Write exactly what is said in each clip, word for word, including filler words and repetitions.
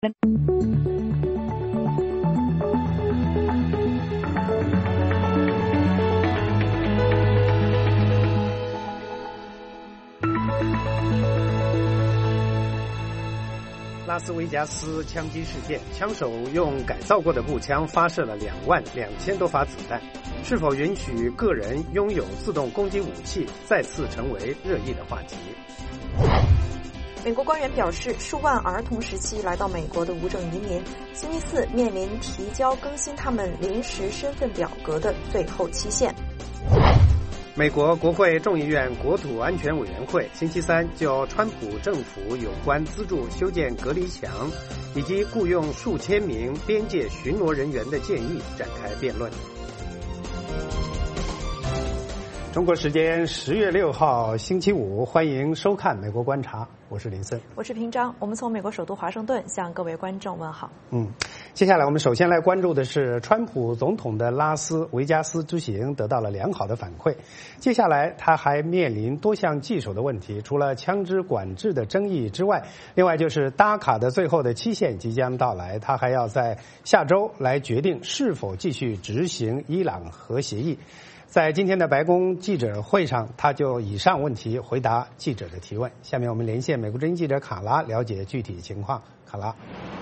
拉斯维加斯枪击事件，枪手用改造过的步枪发射了两万两千多发子弹，是否允许个人拥有自动攻击武器，再次成为热议的话题。 美国官员表示，数万儿童时期来到美国的无证移民，星期四面临提交更新他们临时身份表格的最后期限。 美国国会众议院国土安全委员会星期三就川普政府有关资助修建隔离墙以及雇佣数千名边界巡逻人员的建议展开辩论。中国时间十月六号星期五，欢迎收看美国观察，我是林森， 我是平章，我们从美国首都华盛顿向各位观众问好。 嗯，接下来我们首先来关注的是川普总统的拉斯维加斯之行得到了良好的反馈。接下来他还面临多项棘手的问题，除了枪支管制的争议之外，另外就是达卡的最后的期限即将到来，他还要在下周来决定是否继续执行伊朗核协议。在今天的白宫记者会上，他就以上问题回答记者的提问。下面我们连线美国之音记者卡拉，了解具体情况。卡拉。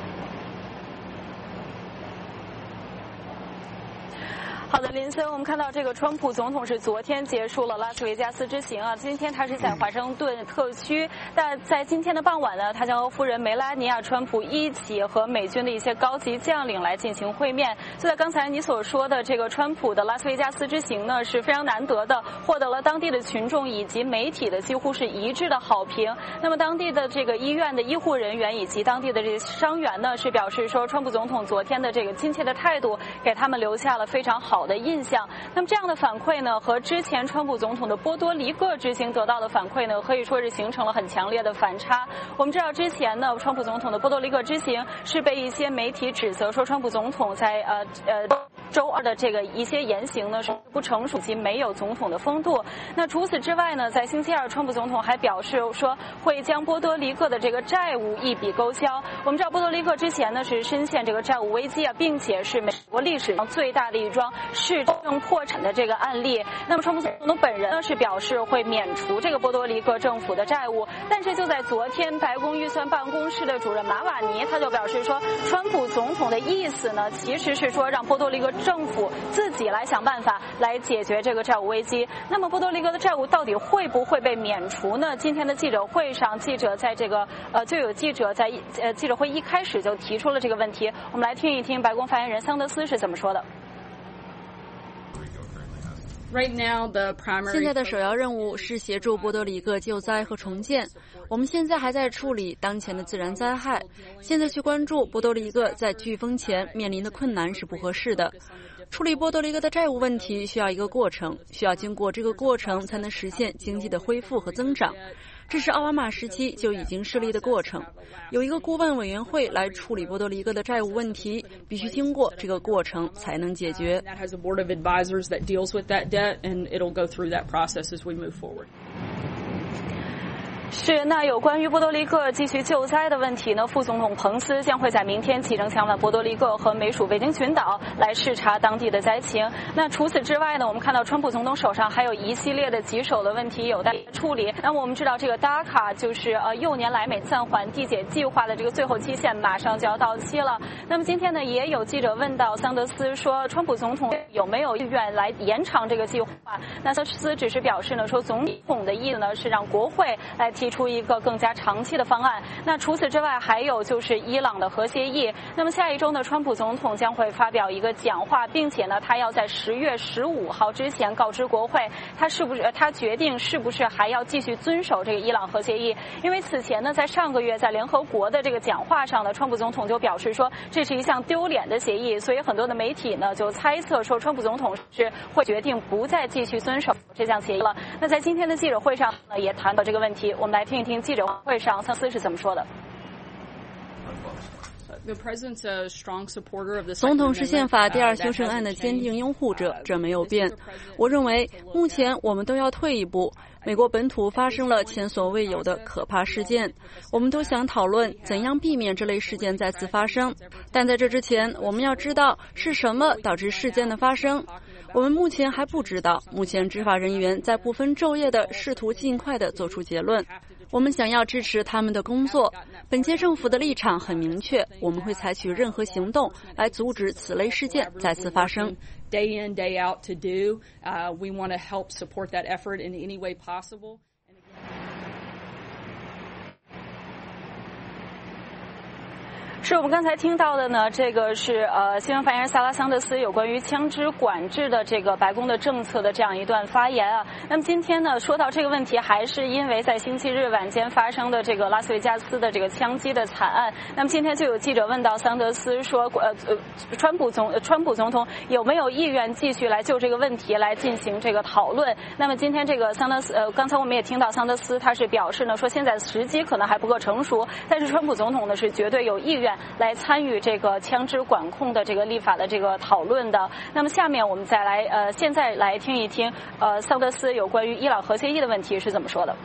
好的，林森，我们看到这个川普总统是昨天结束了拉斯维加斯之行啊，今天他是在华盛顿特区，但在今天的傍晚呢，他将和夫人梅拉尼亚·川普一起和美军的一些高级将领来进行会面。就在刚才你所说的这个川普的拉斯维加斯之行呢，是非常难得的，获得了当地的群众以及媒体的几乎是一致的好评。那么当地的这个医院的医护人员以及当地的这些伤员呢，是表示说川普总统昨天的这个亲切的态度给他们留下了非常好的印象。那么这样的反馈呢，和之前川普总统的波多黎各之行得到的反馈呢，可以说是形成了很强烈的反差。我们知道之前呢，川普总统的波多黎各之行是被一些媒体指责说川普总统在呃呃周二的这个一些言行呢是不成熟及没有总统的风度。那除此之外呢，在星期二，川普总统还表示说会将波多黎各的这个债务一笔勾销。我们知道波多黎各之前呢是深陷这个债务危机啊，并且是美国历史上最大的一桩市政破产的这个案例。那么川普总统本人呢是表示会免除这个波多黎各政府的债务，但是就在昨天，白宫预算办公室的主任马瓦尼他就表示说，川普总统的意思呢其实是说让波多黎各政府自己来想办法来解决这个债务危机。那么波多黎各的债务到底会不会被免除呢？今天的记者会上，记者在这个呃就有记者在呃记者会一开始就提出了这个问题。我们来听一听白宫发言人桑德斯是怎么说的。 现在的首要任务是协助波多黎各救灾和重建。我们现在还在处理当前的自然灾害，现在去关注波多黎各在飓风前面临的困难是不合适的。处理波多黎各的债务问题需要一个过程，需要经过这个过程才能实现经济的恢复和增长。这是奥巴马时期就已经设立的过程，有一个顾问委员会来处理波多黎各的债务问题，必须经过这个过程才能解决。 是，那有关于波多黎各继续救灾的问题呢，副总统彭斯将会在明天启程前往波多黎各和美属维京群岛来视察当地的灾情。那除此之外呢，我们看到川普总统手上还有一系列的棘手的问题有待处理。那么我们知道这个达卡就是呃幼年来美暂缓递解计划的这个最后期限马上就要到期了。那么今天呢，也有记者问到桑德斯说，川普总统有没有意愿来延长这个计划？那桑德斯只是表示呢，说总统的意思呢是让国会来提出一个更加长期的方案。那除此之外，还有就是伊朗的核协议。那么下一周呢，川普总统将会发表一个讲话，并且呢，他要在十月十五号之前告知国会，他是不是他决定是不是还要继续遵守这个伊朗核协议。因为此前呢，在上个月在联合国的这个讲话上呢，川普总统就表示说这是一项丢脸的协议，所以很多的媒体呢就猜测说川普总统是会决定不再继续遵守这项协议了。那在今天的记者会上呢，也谈到这个问题。我们来听一听记者会上桑斯是怎么说的。 总统是宪法第二修正案的坚定拥护者，这没有变。我认为目前我们都要退一步。美国本土发生了前所未有的可怕事件，我们都想讨论怎样避免这类事件再次发生。但在这之前，我们要知道是什么导致事件的发生。我们目前还不知道，目前执法人员在不分昼夜地试图尽快地做出结论。我们想要支持他们的工作。本届政府的立场很明确，我们会采取任何行动来阻止此类事件再次发生。 Day in, day out to do. Uh, we want to help support that effort in any way possible. 是我们刚才听到的呢，这个是呃新闻发言人萨拉桑德斯有关于枪支管制的这个白宫的政策的这样一段发言啊。那么今天呢，说到这个问题，还是因为在星期日晚间发生的这个拉斯维加斯的这个枪击的惨案。那么今天就有记者问到桑德斯说，呃呃，川普总川普总统有没有意愿继续来就这个问题来进行这个讨论？那么今天这个桑德斯呃，刚才我们也听到桑德斯他是表示呢，说现在时机可能还不够成熟，但是川普总统呢是绝对有意愿来参与这个枪支管控的这个立法的这个讨论的。那么下面我们再来呃，现在来听一听呃桑德斯有关于伊朗核协议的问题是怎么说的。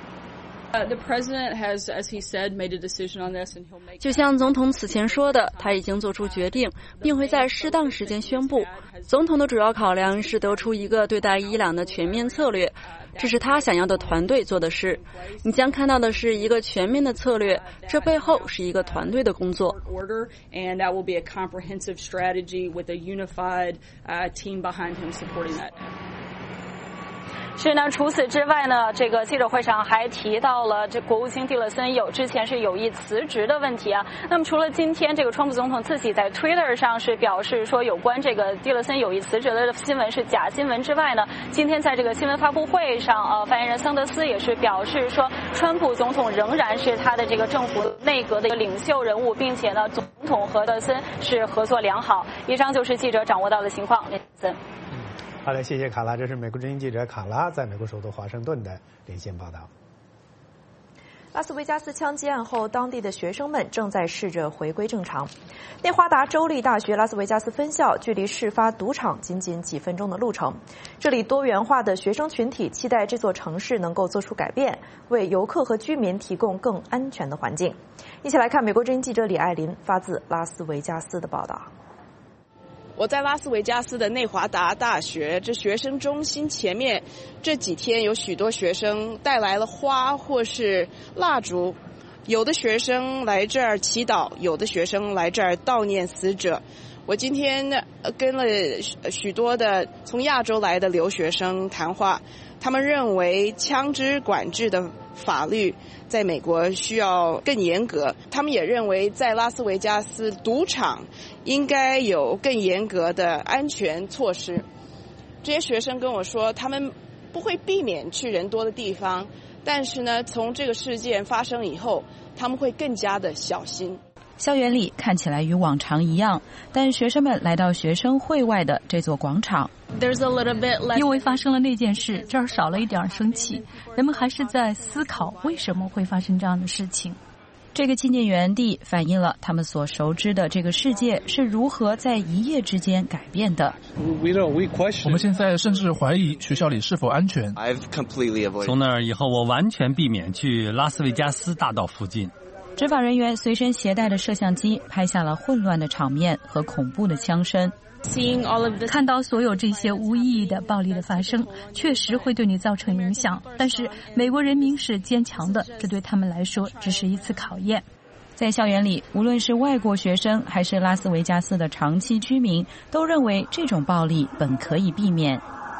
Uh, the president has, as he said, made a decision on this, and he'll make. 就像总统此前说的，他已经做出决定，并会在适当时间宣布。总统的主要考量是得出一个对待伊朗的全面策略，这是他想要的团队做的事。你将看到的是一个全面的策略，这背后是一个团队的工作。 Order, and that will be a comprehensive strategy with a unified uh, team behind him supporting that. 是呢，除此之外呢，这个记者会上还提到了这国务卿蒂勒森有之前是有意辞职的问题啊。那么除了今天这个川普总统自己在 Twitter 上是表示说有关这个蒂勒森有意辞职的新闻是假新闻之外呢，今天在这个新闻发布会上，呃，发言人桑德斯也是表示说，川普总统仍然是他的这个政府内阁的一个领袖人物，并且呢，总统和蒂勒森是合作良好。以上就是记者掌握到的情况。森。 好的，谢谢卡拉。这是美国之音记者卡拉在美国首都华盛顿的连线报道。 拉斯维加斯枪击案后，当地的学生们正在试着回归正常。内华达州立大学拉斯维加斯分校距离事发赌场仅仅几分钟的路程。这里多元化的学生群体期待这座城市能够做出改变，为游客和居民提供更安全的环境。一起来看美国之音记者李爱琳发自拉斯维加斯的报道。 我在拉斯维加斯的内华达大学这学生中心前面，这几天有许多学生带来了花或是蜡烛，有的学生来这儿祈祷，有的学生来这儿悼念死者。我今天跟了许多的从亚洲来的留学生谈话，他们认为枪支管制的法律在美国需要更严格，他们也认为在拉斯维加斯赌场应该有更严格的安全措施。这些学生跟我说，他们不会避免去人多的地方，但是呢，从这个事件发生以后，他们会更加的小心。 校园里看起来与往常一样，但学生们来到学生会外的这座广场。 因为发生了那件事，这儿少了一点生气，人们还是在思考为什么会发生这样的事情。 这个纪念园地反映了他们所熟知的这个世界是如何在一夜之间改变的。 我们现在甚至怀疑学校里是否安全。 从那儿以后，我完全避免去拉斯维加斯大道附近。 执法人员随身携带的摄像机拍下了混乱的场面和恐怖的枪声。 看到所有这些无意义的暴力的发生，确实会对你造成影响。但是美国人民是坚强的，这对他们来说只是一次考验。 在校园里，无论是外国学生还是拉斯维加斯的长期居民，都认为这种暴力本可以避免。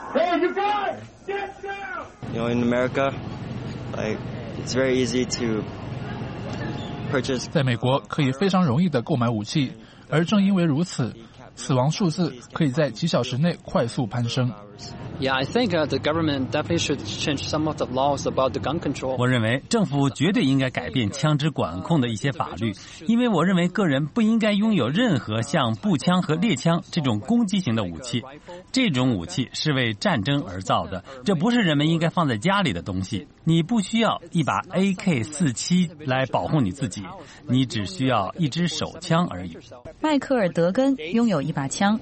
You know, in America, like it's very easy to purchase. 在美国可以非常容易地购买武器，而正因为如此，死亡数字可以在几小时内快速攀升。 firearms. Yeah, I think uh, the government definitely should change some of the laws about the gun control. 我认为政府绝对应该改变枪支管控的一些法律，因为我认为个人不应该拥有任何像步枪和猎枪这种攻击型的武器。这种武器是为战争而造的，这不是人们应该放在家里的东西。你不需要一把 A K 四七 来保护你自己，你只需要一支手枪而已。 迈克尔·德根拥有一把枪。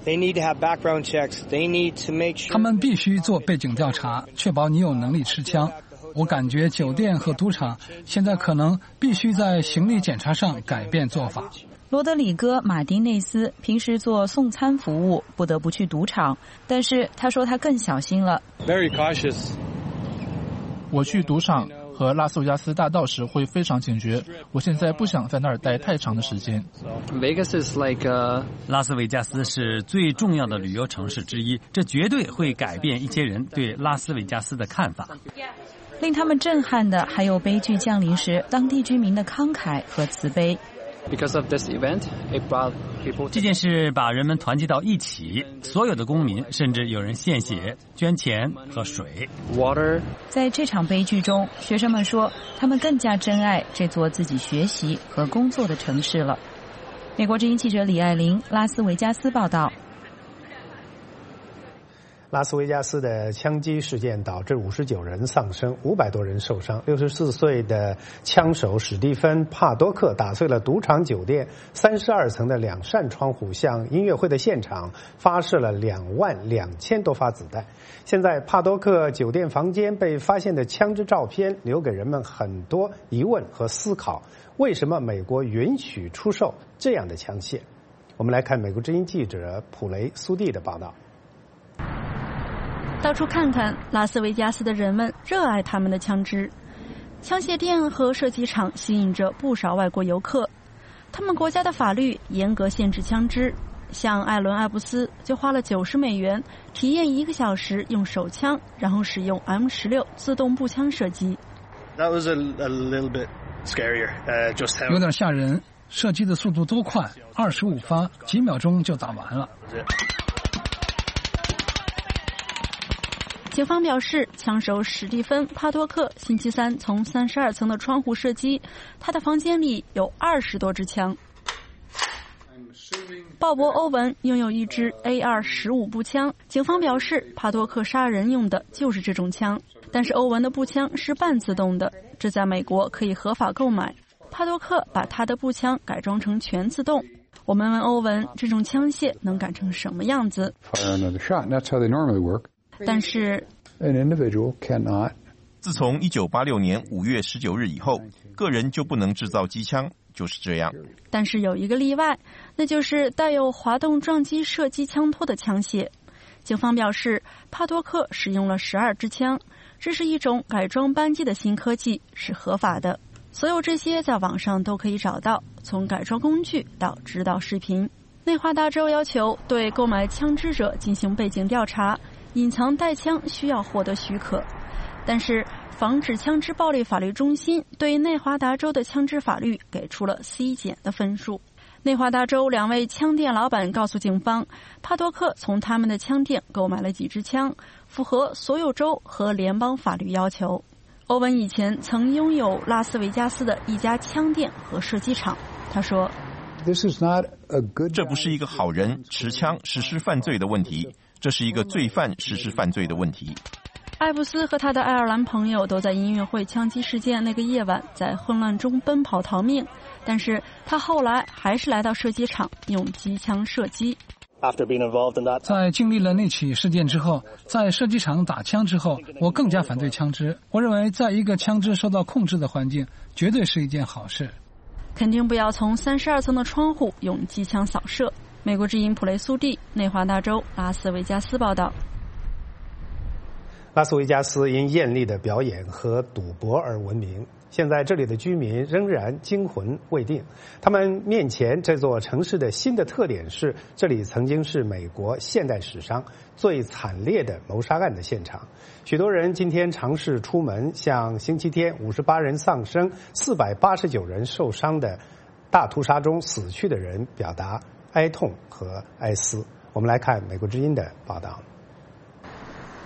他们必须做背景调查，确保你有能力持枪。我感觉酒店和赌场现在可能必须在行李检查上改变做法。 罗德里戈·马丁内斯平时做送餐服务，不得不去赌场，但是他说他更小心了。 Very cautious. 我去赌场和拉斯维加斯大道时会非常警觉，我现在不想在那儿待太长的时间。 Vegas is like a... 拉斯维加斯是最重要的旅游城市之一，这绝对会改变一些人对拉斯维加斯的看法。 令他们震撼的还有悲剧降临时当地居民的慷慨和慈悲。 Because of this event, it brought people... 这件事把人们团结到一起，所有的公民，甚至有人献血、捐钱和水。 Water. 在这场悲剧中，学生们说，他们更加珍爱这座自己学习和工作的城市了。美国之音记者李爱玲，拉斯维加斯报道。 拉斯维加斯的枪击事件导致五十九人丧生，五百多人受伤。六十四岁的枪手史蒂芬·帕多克打碎了赌场酒店三十二层的两扇窗户，向音乐会的现场发射了两万两千多发子弹。现在帕多克酒店房间被发现的枪支照片留给人们很多疑问和思考：为什么美国允许出售这样的枪械？我们来看美国之音记者普雷苏蒂的报道。 到处看看，拉斯维加斯的人们热爱他们的枪支。枪械店和射击场吸引着不少外国游客。他们国家的法律严格限制枪支，像艾伦·艾布斯就花了九十美元体验一个小时用手枪，然后使用 M 十六 自动步枪射击。 That was a, a little bit scarier. Uh, just how... 有点吓人，射击的速度多快，二十五发，几秒钟就打完了。 警方表示，枪手史蒂芬·帕多克星期三从三十二层的窗户射击，他的房间里有二十多支枪。鲍勃·欧文拥有一支 A 二十五 步枪，警方表示，帕多克杀人用的就是这种枪，但是欧文的步枪是半自动的，这在美国可以合法购买。帕多克把他的步枪改装成全自动。我们问欧文，这种枪械能改成什么样子？但是 An individual cannot. 自从一九八六年五月十九日以后，个人就不能制造机枪，就是这样。 但是有一个例外，那就是带有滑动撞击射击枪托的枪械。警方表示，帕多克使用了十二支枪，这是一种改装扳机的新科技，是合法的。所有这些在网上都可以找到，从改装工具到指导视频。内华达州要求对购买枪支者进行背景调查。隐藏带枪需要获得许可，但是防止枪支暴力法律中心对内华达州的枪支法律给出了 C 减的分数。内华达州两位枪店老板告诉警方，帕多克从他们的枪店购买了几支枪，符合所有州和联邦法律要求。欧文以前曾拥有拉斯维加斯的一家枪店和射击场，他说：“ 这不是一个好人持枪实施犯罪的问题。”这是一个罪犯实施犯罪的问题。 艾布斯和他的爱尔兰朋友都在音乐会枪击事件那个夜晚在混乱中奔跑逃命，但是他后来还是来到射击场用机枪射击。 在经历了那起事件之后，在射击场打枪之后，我更加反对枪支。我认为在一个枪支受到控制的环境，绝对是一件好事。 肯定不要从三十二层的窗户用机枪扫射。美国之音普雷苏蒂，内华达州拉斯维加斯报道。 拉斯维加斯因艳丽的表演和赌博而闻名，现在这里的居民仍然惊魂未定。他们面前这座城市的新的特点是，这里曾经是美国现代史上最惨烈的谋杀案的现场。许多人今天尝试出门，向星期天五十八人丧生、四百八十九人受伤的大屠杀中死去的人表达哀痛和哀思。我们来看美国之音的报道。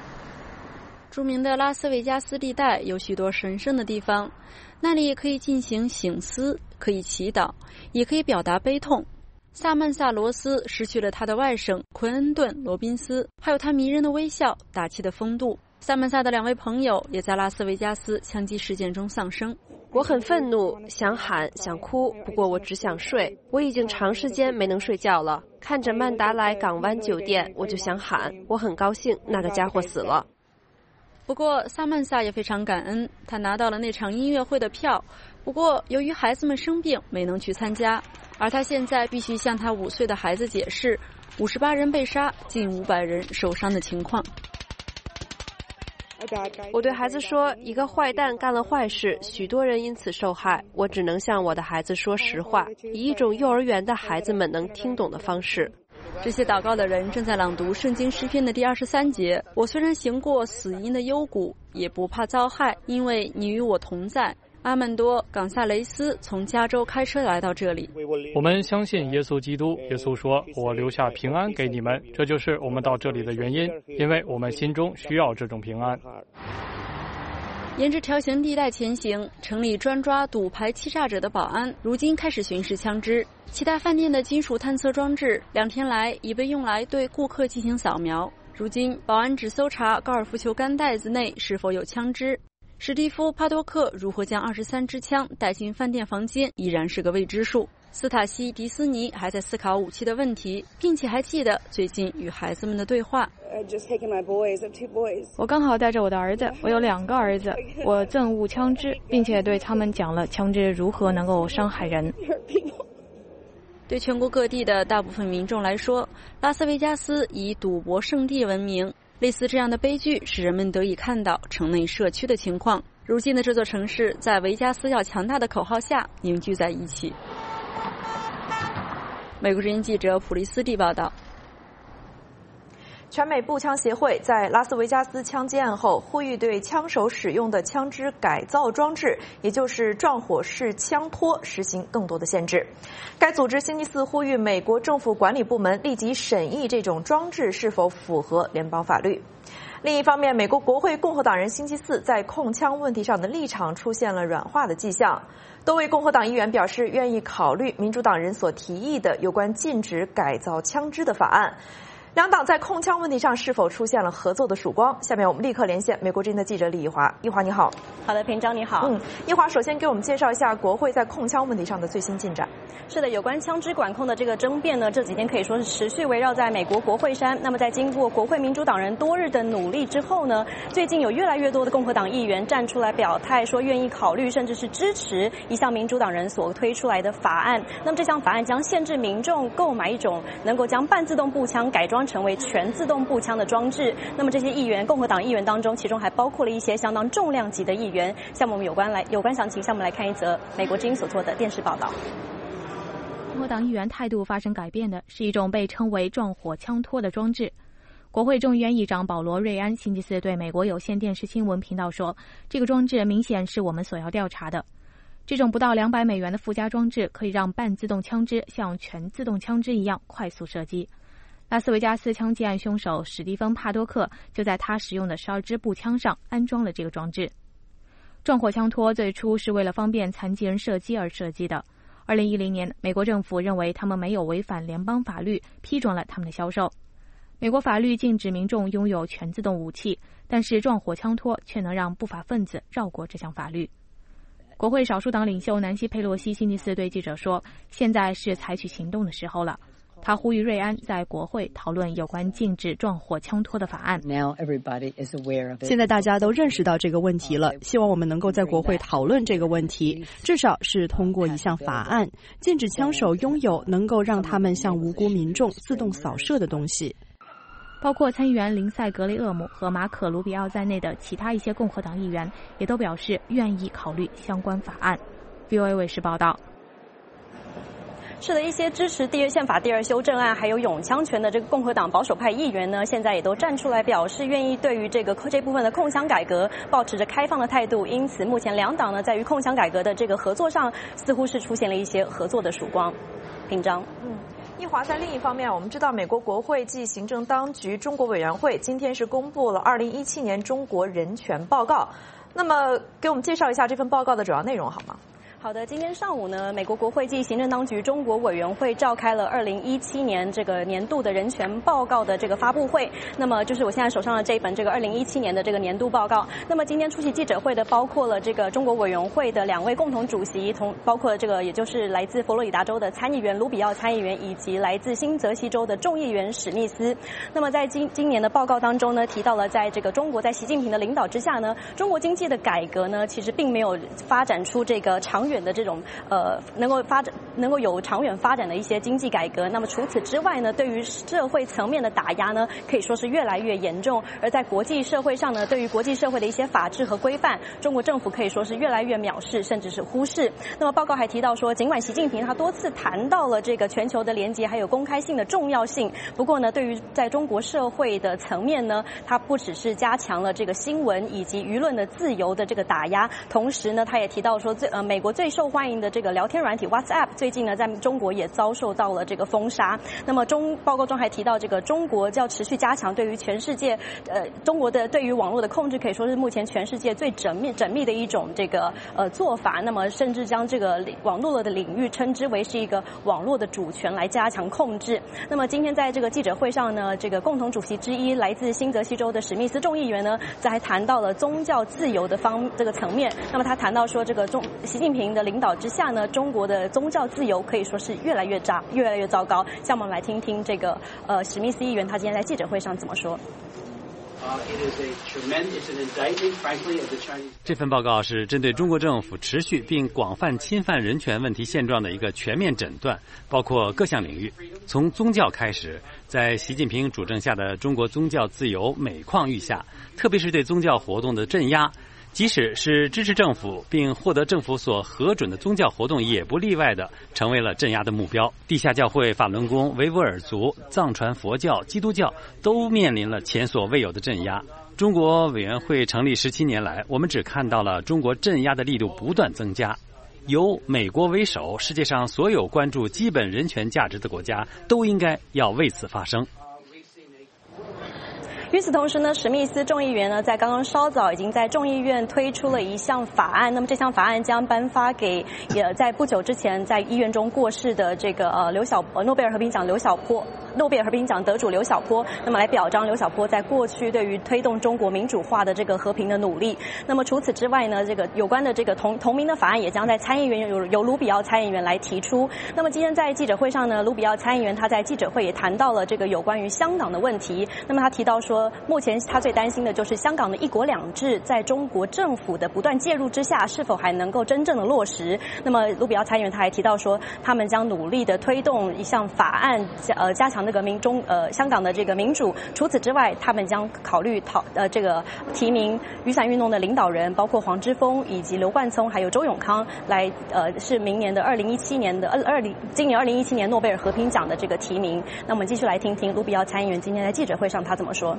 著名的拉斯维加斯地带有许多神圣的地方，那里可以进行省思，可以祈祷，也可以表达悲痛。萨曼萨·罗斯失去了他的外甥奎恩顿·罗宾斯，还有他迷人的微笑、大气的风度。萨曼萨的两位朋友也在拉斯维加斯枪击事件中丧生。 我很愤怒，想喊想哭，不过我只想睡。我已经长时间没能睡觉了，看着曼达莱港湾酒店，我就想喊。我很高兴那个家伙死了。 不过萨曼萨也非常感恩，他拿到了那场音乐会的票，不过由于孩子们生病没能去参加，而他现在必须向他五岁的孩子解释五十八人被杀，近五百人受伤的情况。 我对孩子说，一个坏蛋干了坏事，许多人因此受害。我只能向我的孩子说实话，以一种幼儿园的孩子们能听懂的方式。 这些祷告的人正在朗读圣经诗篇的第二十三节。我虽然行过死荫的幽谷，也不怕遭害，因为你与我同在。阿曼多·冈萨雷斯从加州开车来到这里。 我们相信耶稣基督，耶稣说，我留下平安给你们，这就是我们到这里的原因，因为我们心中需要这种平安。 沿着条形地带前行，城里专抓赌牌欺诈者的保安如今开始巡视枪支。其他饭店的金属探测装置两天来已被用来对顾客进行扫描。如今保安只搜查高尔夫球杆袋子内是否有枪支。史蒂夫·帕多克如何将二十三支枪带进饭店房间依然是个未知数。斯塔西·迪斯尼还在思考武器的问题，并且还记得最近与孩子们的对话。 我刚好带着我的儿子，我有两个儿子，我憎恶枪支，并且对他们讲了枪支如何能够伤害人。 对全国各地的大部分民众来说，拉斯维加斯以赌博圣地闻名。类似这样的悲剧使人们得以看到城内社区的情况。如今的这座城市在维加斯要强大的口号下凝聚在一起。美国之音记者普利斯蒂报道。 全美步枪协会在拉斯维加斯枪击案后呼吁对枪手使用的枪支改造装置，也就是撞火式枪托实行更多的限制。该组织星期四呼吁美国政府管理部门立即审议这种装置是否符合联邦法律。另一方面，美国国会共和党人星期四在控枪问题上的立场出现了软化的迹象。多位共和党议员表示愿意考虑民主党人所提议的有关禁止改造枪支的法案。两党在控枪问题上是否出现了合作的曙光？下面我们立刻连线美国之音的记者李一华。一华你好。 好的，平章你好。 嗯，一华首先给我们介绍一下国会在控枪问题上的最新进展。 是的，有关枪支管控的这个争辩呢，这几天可以说是持续围绕在美国国会山。那么在经过国会民主党人多日的努力之后呢，最近有越来越多的共和党议员站出来表态，说愿意考虑甚至是支持一项民主党人所推出来的法案。那么这项法案将限制民众购买一种能够将半自动步枪改装成为全自动步枪的装置。那么这些议员，共和党议员当中，其中还包括了一些相当重量级的议员。像我们有关来有关详情，向我们来看一则美国之音所做的电视报道。 共和党议员态度发生改变的是一种被称为撞火枪托的装置。国会众议院议长保罗·瑞安星期四对美国有线电视新闻频道说，这个装置明显是我们所要调查的。这种不到两百美元的附加装置可以让半自动枪支像全自动枪支一样快速射击。拉斯维加斯枪击案凶手史蒂芬·帕多克就在他使用的十二支步枪上安装了这个装置。撞火枪托最初是为了方便残疾人射击而设计的。二零一零年，美国政府认为他们没有违反联邦法律，批准了他们的销售。美国法律禁止民众拥有全自动武器，但是撞火枪托却能让不法分子绕过这项法律。国会少数党领袖南希·佩洛西星期四对记者说，现在是采取行动的时候了。他呼吁瑞安在国会讨论有关禁止撞火枪托的法案。 现在大家都认识到这个问题了，希望我们能够在国会讨论这个问题，至少是通过一项法案，禁止枪手拥有能够让他们向无辜民众自动扫射的东西。 包括参议员林赛·格雷厄姆和马可·卢比奥在内的其他一些共和党议员也都表示愿意考虑相关法案。V O A 卫视报道。 是的，一些支持第二宪法第二修正案还有拥枪权的这个共和党保守派议员呢，现在也都站出来表示愿意对于这个这部分的控枪改革抱持着开放的态度。因此，目前两党呢在于控枪改革的这个合作上，似乎是出现了一些合作的曙光。平章， 嗯。 易华在另一方面，我们知道美国国会暨行政当局中国委员会今天是公布了二零一七年中国人权报告。那么，给我们介绍一下这份报告的主要内容好吗？ 好的，今天上午呢，美国国会暨行政当局中国委员会召开了二零一七年这个年度的人权报告的这个发布会。那么就是我现在手上的这一本这个二零一七年的这个年度报告。那么今天出席记者会的包括了这个中国委员会的两位共同主席，从包括了这个也就是来自佛罗里达州的参议员卢比奥参议员，以及来自新泽西州的众议员史密斯。那么在今今年的报告当中呢，提到了在这个中国在习近平的领导之下呢，中国经济的改革呢，其实并没有发展出这个长远的这种呃能够发展能够有长远发展的一些经济改革。那么除此之外呢，对于社会层面的打压呢，可以说是越来越严重。而在国际社会上呢，对于国际社会的一些法治和规范，中国政府可以说是越来越藐视，甚至是忽视。那么报告还提到说，尽管习近平他多次谈到了这个全球的连结还有公开性的重要性，不过呢，对于在中国社会的层面呢，他不只是加强了这个新闻以及舆论的自由的这个打压，同时呢，他也提到说，最呃美国最受欢迎的这个聊天软体 WhatsApp 最近呢在中国也遭受到了这个封杀。那么中报告中还提到，这个中国要持续加强对于全世界呃中国的对于网络的控制，可以说是目前全世界最缜密缜密的一种这个呃做法。那么甚至将这个网络的领域称之为是一个网络的主权来加强控制。那么今天在这个记者会上呢，这个共同主席之一来自新泽西州的史密斯众议员呢，则还谈到了宗教自由的方这个层面。那么他谈到说，这个中习近平的领导之下呢，中国的宗教自由可以说是越来越差，越来越糟糕。像我们来听听这个呃史密斯议员他今天在记者会上怎么说。 这份报告是针对中国政府持续并广泛侵犯人权问题现状的一个全面诊断，包括各项领域。从宗教开始，在习近平主政下的中国宗教自由每况愈下，特别是对宗教活动的镇压，即使是支持政府并获得政府所核准的宗教活动，也不例外的成为了镇压的目标。地下教会、法轮功、维吾尔族、藏传佛教、基督教都面临了前所未有的镇压。中国委员会成立十七年来，我们只看到了中国镇压的力度不断增加。由美国为首，世界上所有关注基本人权价值的国家都应该要为此发声。 与此同时呢，史密斯众议员呢在刚刚稍早已经在众议院推出了一项法案。那么这项法案将颁发给也在不久之前在医院中过世的这个呃刘晓呃诺贝尔和平奖刘晓波诺贝尔和平奖得主刘晓波，那么来表彰刘晓波在过去对于推动中国民主化的这个和平的努力。那么除此之外呢，这个有关的这个同同名的法案也将在参议院由由卢比奥参议员来提出。那么今天在记者会上呢，卢比奥参议员他在记者会也谈到了这个有关于香港的问题。那么他提到说，目前他最担心的就是香港的一国两制在中国政府的不断介入之下，是否还能够真正的落实。那么卢比奥参议员他还提到说，他们将努力的推动一项法案，呃，加强这个民中呃香港的这个民主。除此之外，他们将考虑讨呃这个提名雨伞运动的领导人，包括黄之锋以及刘冠聪还有周永康，来呃是明年的二零一七年的二二零今年二零一七年诺贝尔和平奖的这个提名。那我们继续来听听卢比奥参议员今天在记者会上他怎么说。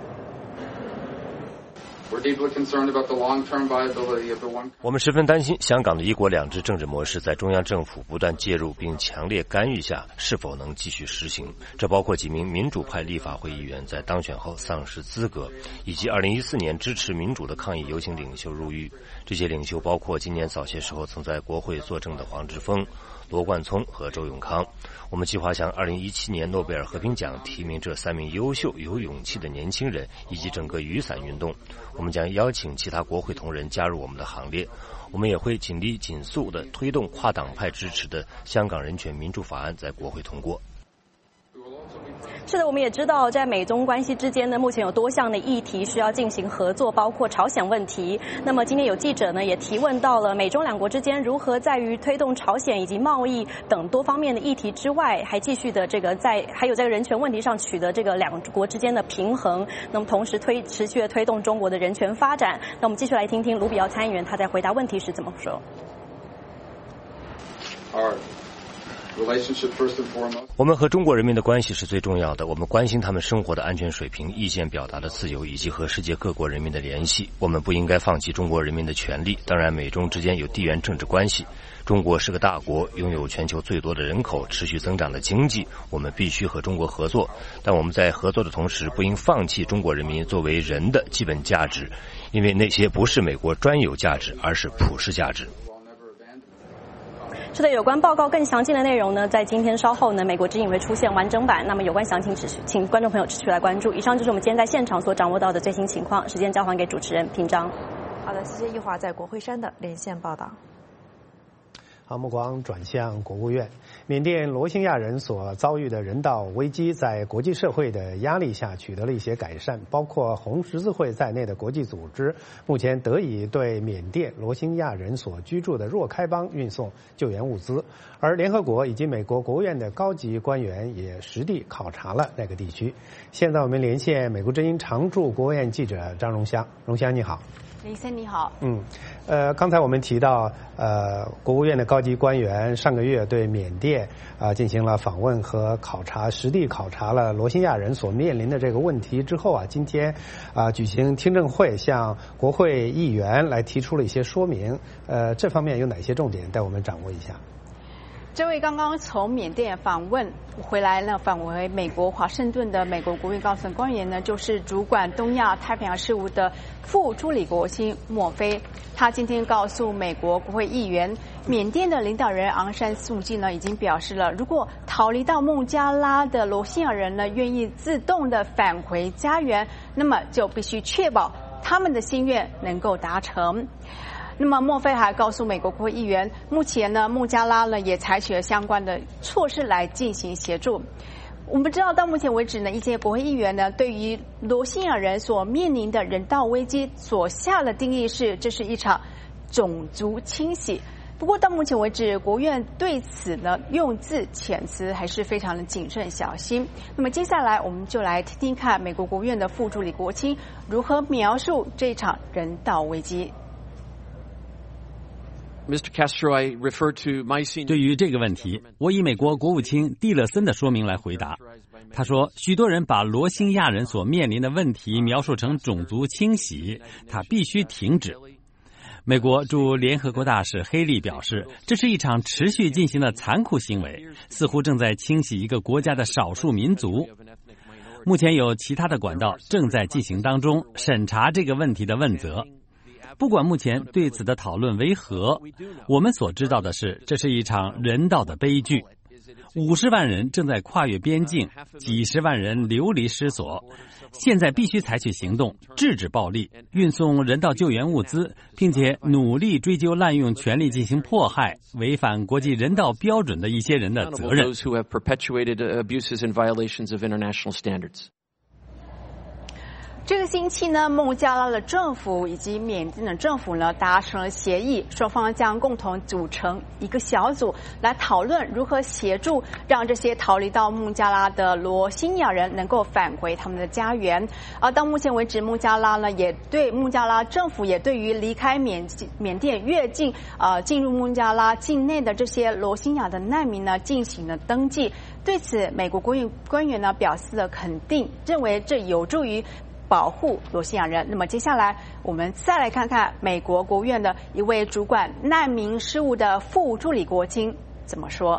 我们十分担心香港的一国两制政治模式在中央政府不断介入并强烈干预下是否能继续实行。这包括几名民主派立法会议员在当选后丧失资格，以及二零一四年支持民主的抗议游行领袖入狱。这些领袖包括今年早些时候曾在国会作证的黄之锋、罗冠聪和周永康。我们计划向二零一七年诺贝尔和平奖提名这三名优秀有勇气的年轻人以及整个雨伞运动。我们将邀请其他国会同仁加入我们的行列。我们也会紧力紧速地推动跨党派支持的香港人权民主法案在国会通过。 是的，我们也知道，在美中关系之间呢，目前有多项的议题需要进行合作，包括朝鲜问题。那么今天有记者呢也提问到了美中两国之间如何在于推动朝鲜以及贸易等多方面的议题之外，还继续的这个在还有在人权问题上取得这个两国之间的平衡。那么同时推持续的推动中国的人权发展。那我们继续来听听卢比奥参议员他在回答问题时怎么说。 二我们和中国人民的关系是最重要的，我们关心他们生活的安全水平、意见表达的自由以及和世界各国人民的联系。我们不应该放弃中国人民的权利。当然，美中之间有地缘政治关系。中国是个大国，拥有全球最多的人口、持续增长的经济，我们必须和中国合作。但我们在合作的同时，不应放弃中国人民作为人的基本价值，因为那些不是美国专有价值，而是普世价值。 是的，有关报告更详尽的内容呢，在今天稍后呢，美国之音会出现完整版。那么有关详情，持续请观众朋友持续来关注。以上就是我们今天在现场所掌握到的最新情况。时间交还给主持人平章。 好的，谢谢一华在国会山的连线报道。 好，目光转向国务院。缅甸罗兴亚人所遭遇的人道危机，在国际社会的压力下取得了一些改善，包括红十字会在内的国际组织目前得以对缅甸罗兴亚人所居住的若开邦运送救援物资，而联合国以及美国国务院的高级官员也实地考察了那个地区。现在我们连线美国之音常驻国务院记者张荣香。荣香你好。 林森你好。 嗯，呃，刚才我们提到，呃，国务院的高级官员上个月对缅甸啊、呃、进行了访问和考察，实地考察了罗兴亚人所面临的这个问题之后啊，今天啊、呃、举行听证会，向国会议员来提出了一些说明。呃，这方面有哪些重点，带我们掌握一下？ 这位刚刚从缅甸访问回来呢，返回美国华盛顿的美国国务院高层官员呢，就是主管东亚太平洋事务的副助理国卿莫菲。他今天告诉美国国会议员，缅甸的领导人昂山素季呢，已经表示了，如果逃离到孟加拉的罗兴亚人呢，愿意自动的返回家园，那么就必须确保他们的心愿能够达成。那么莫菲还告诉美国国会议员，目前呢，孟加拉呢也采取了相关的措施来进行协助。我们知道，到目前为止呢，一些国会议员呢，对于罗兴亚人所面临的人道危机所下的定义是，这是一场种族清洗。不过到目前为止，国务院对此呢用字遣词还是非常的谨慎小心。那么接下来我们就来听听看美国国务院的副助理国卿如何描述这一场人道危机。 Mister Castro, I refer to my senior... 对于这个问题，我以美国国务卿蒂勒森的说明来回答。他说，许多人把罗兴亚人所面临的问题描述成种族清洗，他必须停止。美国驻联合国大使黑利表示，这是一场持续进行的残酷行为，似乎正在清洗一个国家的少数民族。目前有其他的管道正在进行当中，审查这个问题的问责。不管目前对此的讨论为何，我们所知道的是，这是一场人道的悲剧。五十万人正在跨越边境，几十万人流离失所。现在必须采取行动，制止暴力，运送人道救援物资，并且努力追究滥用权力进行迫害、违反国际人道标准的一些人的责任。 这个星期呢，孟加拉的政府以及缅甸的政府呢达成了协议，双方将共同组成一个小组来讨论如何协助让这些逃离到孟加拉的罗兴亚人能够返回他们的家园。而到目前为止，孟加拉呢也对孟加拉政府也对于离开缅缅甸越境呃进入孟加拉境内的这些罗兴亚的难民呢进行了登记。对此，美国国务院官员呢表示了肯定，认为这有助于保护罗兴亚人。那么接下来我们再来看看美国国务院的一位主管难民事务的副助理国卿怎么说。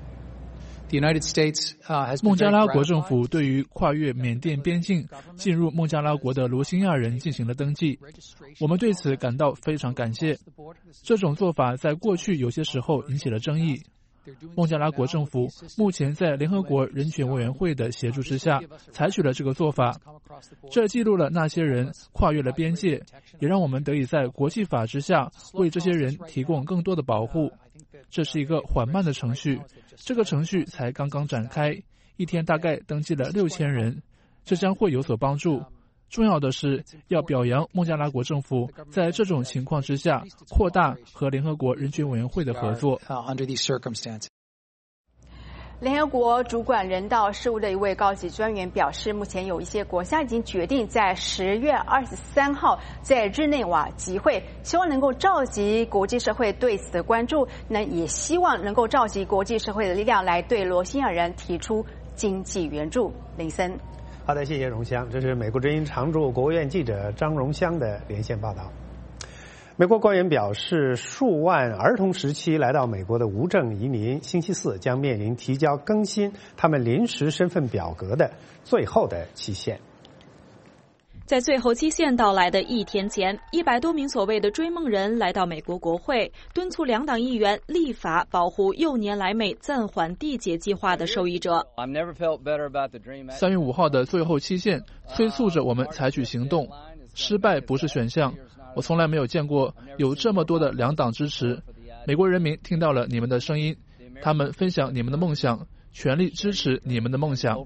孟加拉国政府对于跨越缅甸边境进入孟加拉国的罗兴亚人进行了登记，我们对此感到非常感谢。这种做法在过去有些时候引起了争议。孟加拉国政府目前在联合国人权委员会的协助之下采取了这个做法，这记录了那些人跨越了边界，也让我们得以在国际法之下为这些人提供更多的保护。这是一个缓慢的程序，这个程序才刚刚展开，一天大概登记了六千人，这将会有所帮助。重要的是要表扬孟加拉国政府在这种情况之下扩大和联合国人权委员会的合作。 联合国主管人道事务的一位高级专员表示，目前有一些国家已经决定在十月二十三号在日内瓦集会，希望能够召集国际社会对此的关注，那也希望能够召集国际社会的力量来对罗兴亚人提出经济援助。林森， 好的，谢谢荣香，这是美国之音常驻国务院记者张荣香的连线报道。美国官员表示，数万儿童时期来到美国的无证移民，星期四将面临提交更新他们临时身份表格的最后的期限。 在最后期限到来的一天前，一百多名所谓的追梦人来到美国国会，敦促两党议员立法保护幼年来美暂缓缔结计划的受益者。 三月五号的最后期限催促着我们采取行动，失败不是选项。我从来没有见过有这么多的两党支持。美国人民听到了你们的声音，他们分享你们的梦想，全力支持你们的梦想。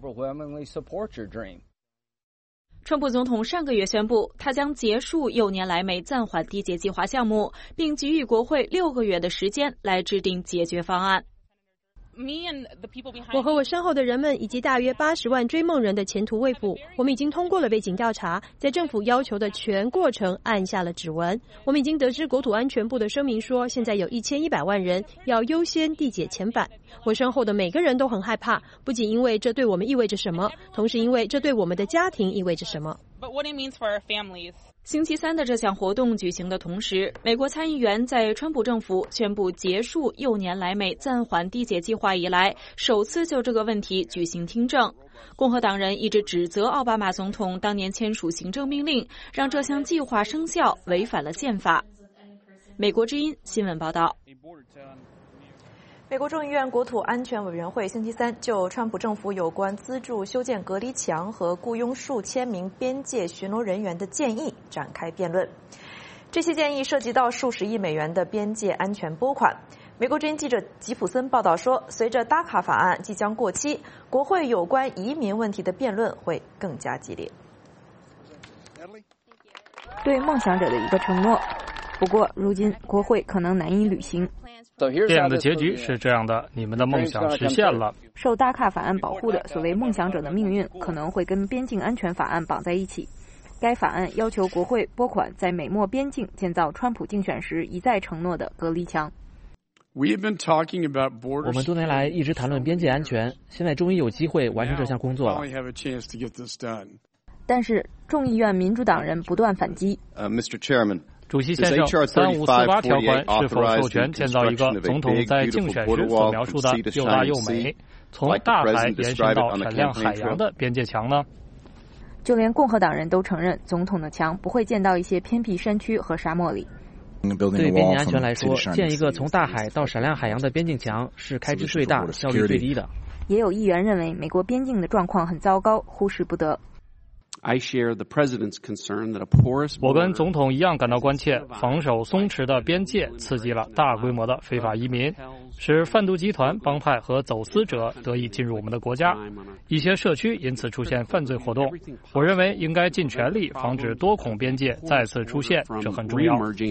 川普总统上个月宣布，他将结束幼年来美暂缓缔结计划项目，并给予国会六个月的时间来制定解决方案。 我和我身后的人们以及大约八十万追梦人的前途未卜。我们已经通过了背景调查，在政府要求的全过程按下了指纹。我们已经得知国土安全部的声明说，现在有一千一百万人要优先递解遣返。我身后的每个人都很害怕，不仅因为这对我们意味着什么，同时因为这对我们的家庭意味着什么。 星期三的这项活动举行的同时，美国参议员在川普政府宣布结束幼年来美暂缓缔结计划以来，首次就这个问题举行听证。共和党人一直指责奥巴马总统当年签署行政命令，让这项计划生效，违反了宪法。美国之音新闻报道。 美国众议院国土安全委员会星期三就川普政府有关资助修建隔离墙和雇佣数千名边界巡逻人员的建议展开辩论。这些建议涉及到数十亿美元的边界安全拨款。美国之音记者吉普森报道说，随着达卡法案即将过期，国会有关移民问题的辩论会更加激烈。 对梦想者的一个承诺，不过如今国会可能难以履行。 电影的结局是这样的，你们的梦想实现了。 受达卡法案保护的所谓梦想者的命运可能会跟边境安全法案绑在一起。该法案要求国会拨款在美墨边境建造川普竞选时一再承诺的隔离墙。 我们多年来一直谈论边界安全，现在终于有机会完成这项工作了。 但是众议院民主党人不断反击。 Uh, Mister Chairman, 主席先生，三五四八条款是否授权建造一个总统在竞选时所描述的又大又美、从大海延伸到闪亮海洋的边界墙呢？ 就连共和党人都承认，总统的墙不会建到一些偏僻山区和沙漠里。 对边境安全来说，建一个从大海到闪亮海洋的边境墙是开支最大、效率最低的。 也有议员认为，美国边境的状况很糟糕，忽视不得。 我跟总统一样感到关切，防守松弛的边界刺激了大规模的非法移民，使贩毒集团、帮派和走私者得以进入我们的国家，一些社区因此出现犯罪活动。我认为应该尽全力防止多孔边界再次出现，这很重要。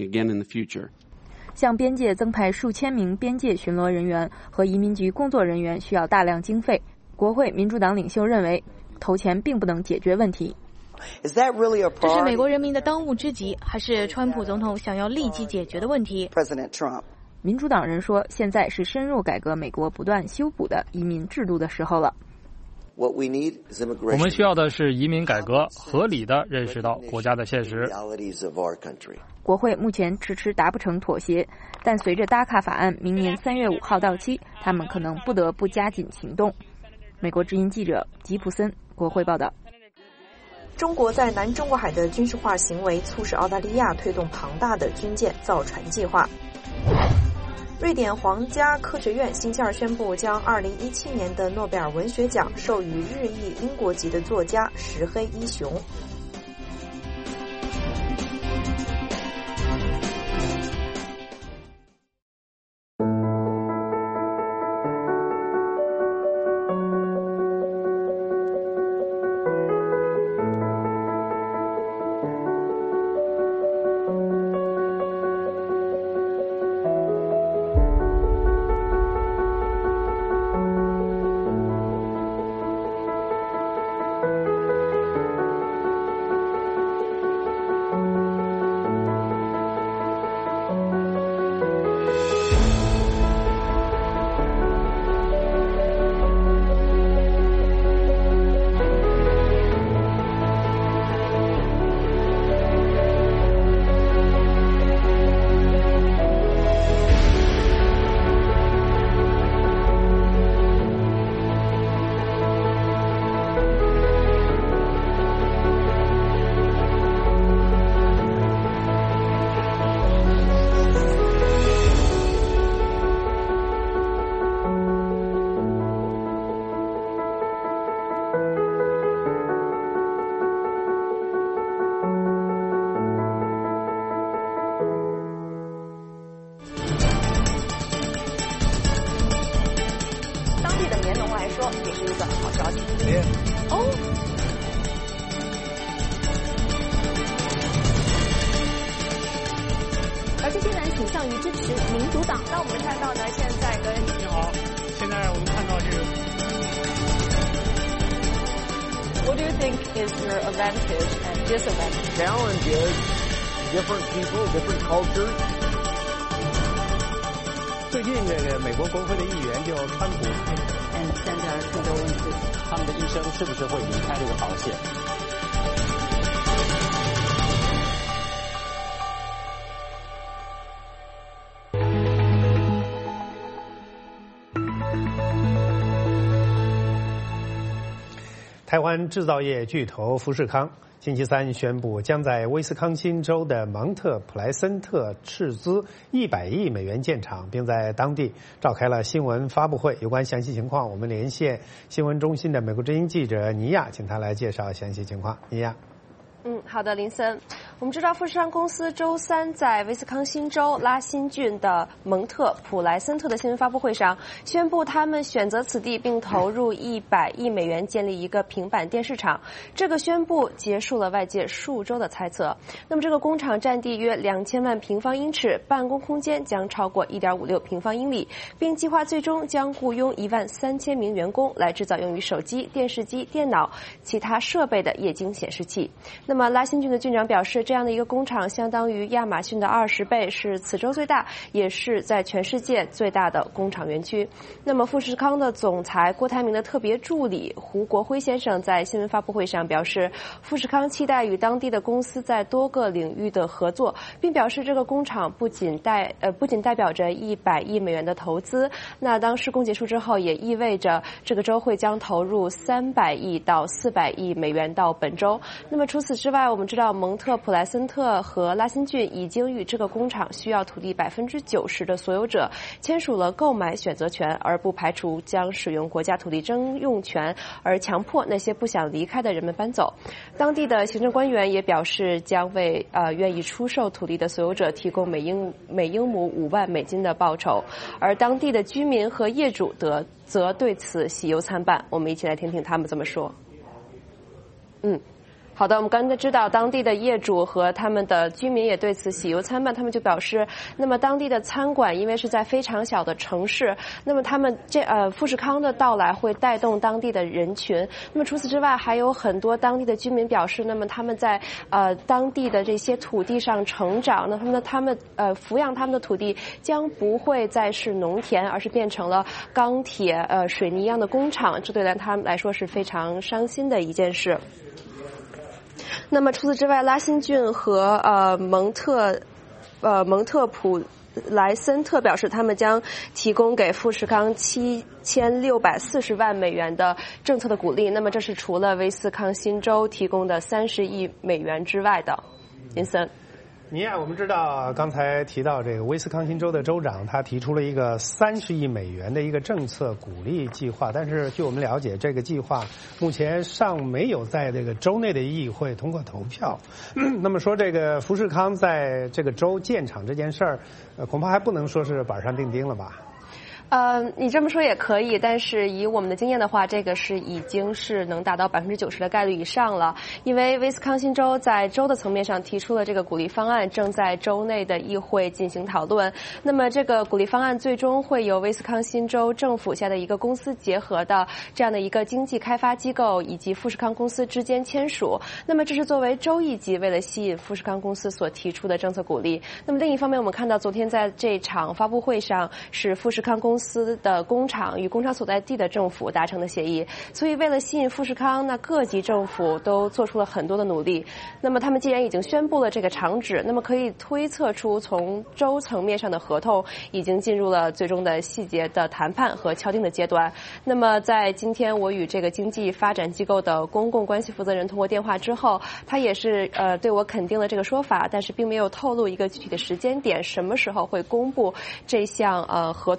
向边界增派数千名边界巡逻人员和移民局工作人员需要大量经费。国会民主党领袖认为，投钱并不能解决问题。 这是美国人民的当务之急，还是川普总统想要立即解决的问题？ 民主党人说，现在是深入改革美国不断修补的移民制度的时候了。 我们需要的是移民改革，合理地认识到国家的现实。 国会目前迟迟达不成妥协，但随着达卡法案明年三月五号到期，他们可能不得不加紧行动。美国之音记者吉普森，国会报道。 中国在南中国海的军事化行为促使澳大利亚推动庞大的军舰造船计划。瑞典皇家科学院星期二宣布，将二零一七年的诺贝尔文学奖授予日裔英国籍的作家石黑一雄。 What do you think is your advantage and disadvantage? Challenge is different people, different cultures. 最近这个美国国会的议员就川普， 嗯，现在是这个问题， 他们的一生是不是会离开这个保险？ 台湾制造业巨头富士康星期三宣布，将在威斯康星州的蒙特普莱森特斥资一百亿美元建厂，并在当地召开了新闻发布会。有关详细情况，我们连线新闻中心的美国之音记者尼亚，请他来介绍详细情况。尼亚。 嗯，好的，林森。我们知道富士康公司周三在威斯康星州拉辛郡的蒙特普莱森特的新闻发布会上宣布，他们选择此地并投入一百亿美元建立一个平板电视厂。这个宣布结束了外界数周的猜测。那么这个工厂占地约两千万平方英尺，办公空间将超过一点五六平方英里，并计划最终将雇佣一万三千名员工来制造用于手机、电视机、电脑、其他设备的液晶显示器。那么拉辛郡的郡长表示，这样的一个工厂相当于亚马逊的二十倍，是此州最大，也是在全世界最大的工厂园区。那么富士康的总裁郭台铭的特别助理胡国辉先生在新闻发布会上表示，富士康期待与当地的公司在多个领域的合作，并表示这个工厂不仅代呃不仅代表着一百亿美元的投资，那当施工结束之后，也意味着这个州会将投入三百亿到四百亿美元到本州。那么除此之外，我们知道蒙特普莱森特和拉辛郡已经与这个工厂需要土地百分之九十的所有者签署了购买选择权，而不排除将使用国家土地征用权，而强迫那些不想离开的人们搬走。当地的行政官员也表示，将为呃愿意出售土地的所有者提供每英每英亩五万美金的报酬，而当地的居民和业主得则对此喜忧参半。我们一起来听听他们怎么说。嗯。好的，我们刚才知道当地的业主和他们的居民也对此喜忧参半，他们就表示，那么当地的餐馆因为是在非常小的城市，那么他们这呃富士康的到来会带动当地的人群。那么除此之外，还有很多当地的居民表示，那么他们在呃当地的这些土地上成长，那他们他们呃抚养他们的土地将不会再是农田，而是变成了钢铁呃水泥一样的工厂，这对他们来说是非常伤心的一件事。那么除此之外，拉辛郡和呃蒙特呃蒙特普莱森特表示，他们将提供给富士康七千六百四十万美元的政策的鼓励。那么这是除了威斯康星州提供的三十亿美元之外的。林森。 尼亚，我们知道刚才提到这个威斯康星州的州长，他提出了一个三十亿美元的一个政策鼓励计划，但是据我们了解，这个计划目前尚没有在这个州内的议会通过投票。那么说，这个富士康在这个州建厂这件事儿，呃，恐怕还不能说是板上钉钉了吧？ 呃，你这么说也可以，但是以我们的经验的话，这个是已经是能达到百分之九十的概率以上了。因为威斯康星州在州的层面上提出了这个鼓励方案，正在州内的议会进行讨论。那么这个鼓励方案最终会由威斯康星州政府下的一个公司结合的这样的一个经济开发机构以及富士康公司之间签署。那么这是作为州一级为了吸引富士康公司所提出的政策鼓励。那么另一方面，我们看到昨天在这场发布会上，是富士康公司公司的工厂与工厂所在地的政府达成的协议，所以为了吸引富士康，那各级政府都做出了很多的努力。那么他们既然已经宣布了这个厂址，那么可以推测出从州层面上的合同已经进入了最终的细节的谈判和敲定的阶段。那么在今天我与这个经济发展机构的公共关系负责人通过电话之后，他也是呃对我肯定了这个说法，但是并没有透露一个具体的时间点，什么时候会公布这项呃合同的细节。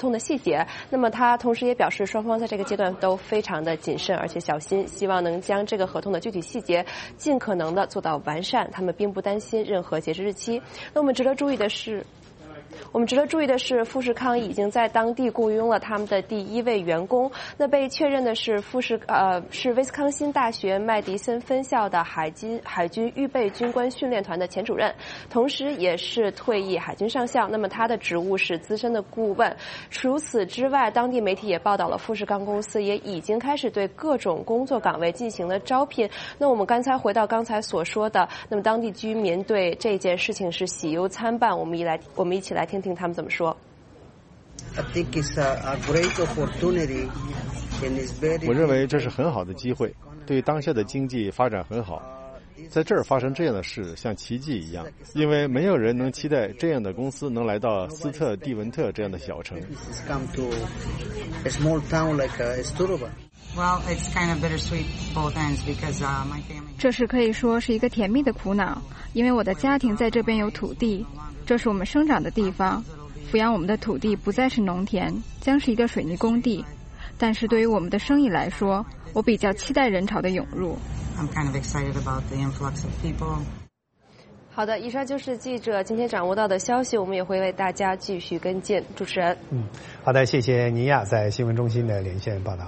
节。那么他同时也表示，双方在这个阶段都非常的谨慎而且小心，希望能将这个合同的具体细节尽可能的做到完善。他们并不担心任何截止日期。那我们值得注意的是。我们值得注意的是，富士康已经在当地雇佣了他们的第一位员工。那被确认的是富士呃是威斯康辛大学麦迪森分校的海军海军预备军官训练团的前主任，同时也是退役海军上校。那么他的职务是资深的顾问。除此之外，当地媒体也报道了富士康公司也已经开始对各种工作岗位进行了招聘。那我们刚才回到刚才所说的，那么当地居民对这件事情是喜忧参半。我们一来我们一起来听听他们怎么说。 我认为这是很好的机会，对当下的经济发展很好。在这儿发生这样的事像奇迹一样，因为没有人能期待这样的公司能来到斯特蒂文特这样的小城。 这是可以说是一个甜蜜的苦恼，因为我的家庭在这边有土地，这是我们生长的地方。抚养我们的土地不再是农田，将是一个水泥工地。但是对于我们的生意来说，我比较期待人潮的涌入。 I'm kind of excited about the influx of people. 好的，以上就是记者今天掌握到的消息，我们也会为大家继续跟进。主持人， 嗯，好的，谢谢尼亚在新闻中心的连线报道。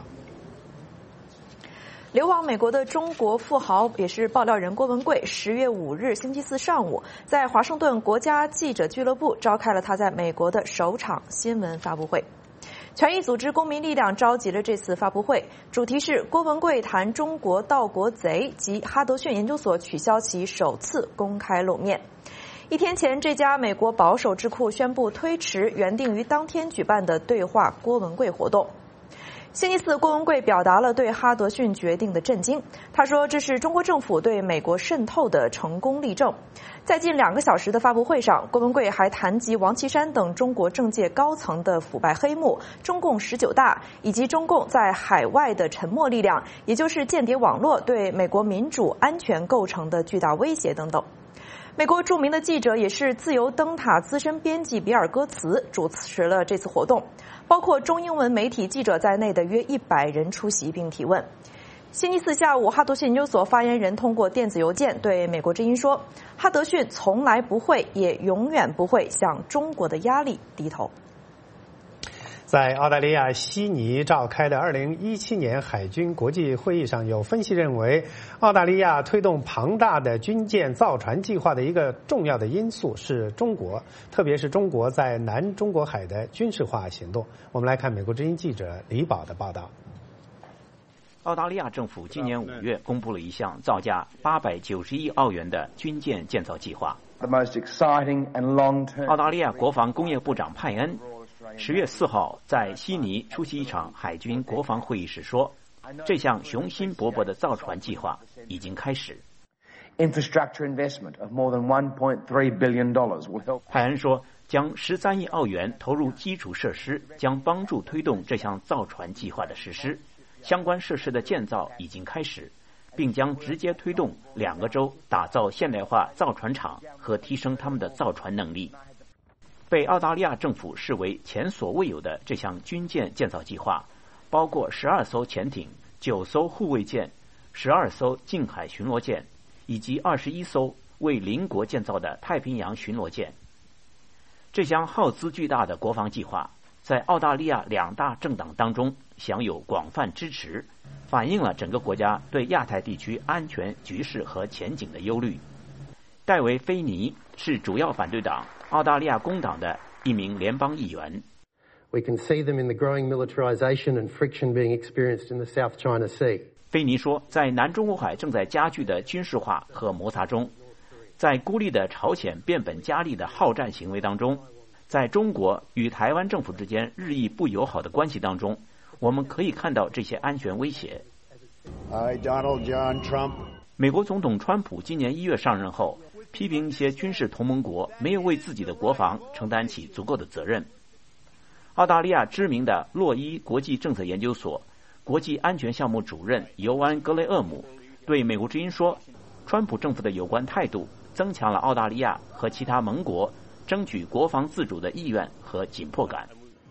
流亡美国的中国富豪也是爆料人郭文贵，十月五日星期四上午，在华盛顿国家记者俱乐部召开了他在美国的首场新闻发布会。权益组织公民力量召集了这次发布会，主题是郭文贵谈中国盗国贼及哈德逊研究所取消其首次公开露面。一天前，这家美国保守智库宣布推迟原定于当天举办的对话郭文贵活动。星期四，郭文贵表达了对哈德逊决定的震惊。他说，这是中国政府对美国渗透的成功例证。在近两个小时的发布会上，郭文贵还谈及王岐山等中国政界高层的腐败黑幕、中共十九大以及中共在海外的沉默力量，也就是间谍网络对美国民主安全构成的巨大威胁等等。美国著名的记者也是自由灯塔资深编辑比尔·戈茨主持了这次活动，包括中英文媒体记者在内的约一百人出席并提问。星期四下午，哈德逊研究所发言人通过电子邮件对美国之音说，哈德逊从来不会也永远不会向中国的压力低头。 在澳大利亚悉尼召开的二零一七年海军国际会议上，有分析认为，澳大利亚推动庞大的军舰造船计划的一个重要的因素是中国，特别是中国在南中国海的军事化行动。我们来看美国之音记者李宝的报道。 澳大利亚政府今年五月公布了一项造价八百九十亿澳元的军舰建造计划。澳大利亚国防工业部长派恩十月四号在悉尼出席一场海军国防会议时说，这项雄心勃勃的造船计划已经开始。派恩说，将十三亿澳元投入基础设施，将帮助推动这项造船计划的实施。相关设施的建造已经开始，并将直接推动两个州打造现代化造船厂和提升他们的造船能力。被澳大利亚政府视为前所未有的这项军舰建造计划，包括十二艘潜艇、九艘护卫舰、十二艘近海巡逻舰，以及二十一艘为邻国建造的太平洋巡逻舰。这项耗资巨大的国防计划，在澳大利亚两大政党当中享有广泛支持，反映了整个国家对亚太地区安全局势和前景的忧虑。戴维·菲尼是主要反对党澳大利亚工党的一名联邦议员。 We can see them in the growing militarization and friction being experienced in the South China Sea. 菲尼说，在南中国海正在加剧的军事化和摩擦中，在孤立的朝鲜变本加厉的好战行为当中，在中国与台湾政府之间日益不友好的关系当中，我们可以看到这些安全威胁。 I, Donald John Trump. 美国总统川普今年一月上任后，批评一些军事同盟国没有为自己的国防承担起足够的责任。澳大利亚知名的洛伊国际政策研究所国际安全项目主任尤安·格雷厄姆对美国之音说，川普政府的有关态度增强了澳大利亚和其他盟国争取国防自主的意愿和紧迫感。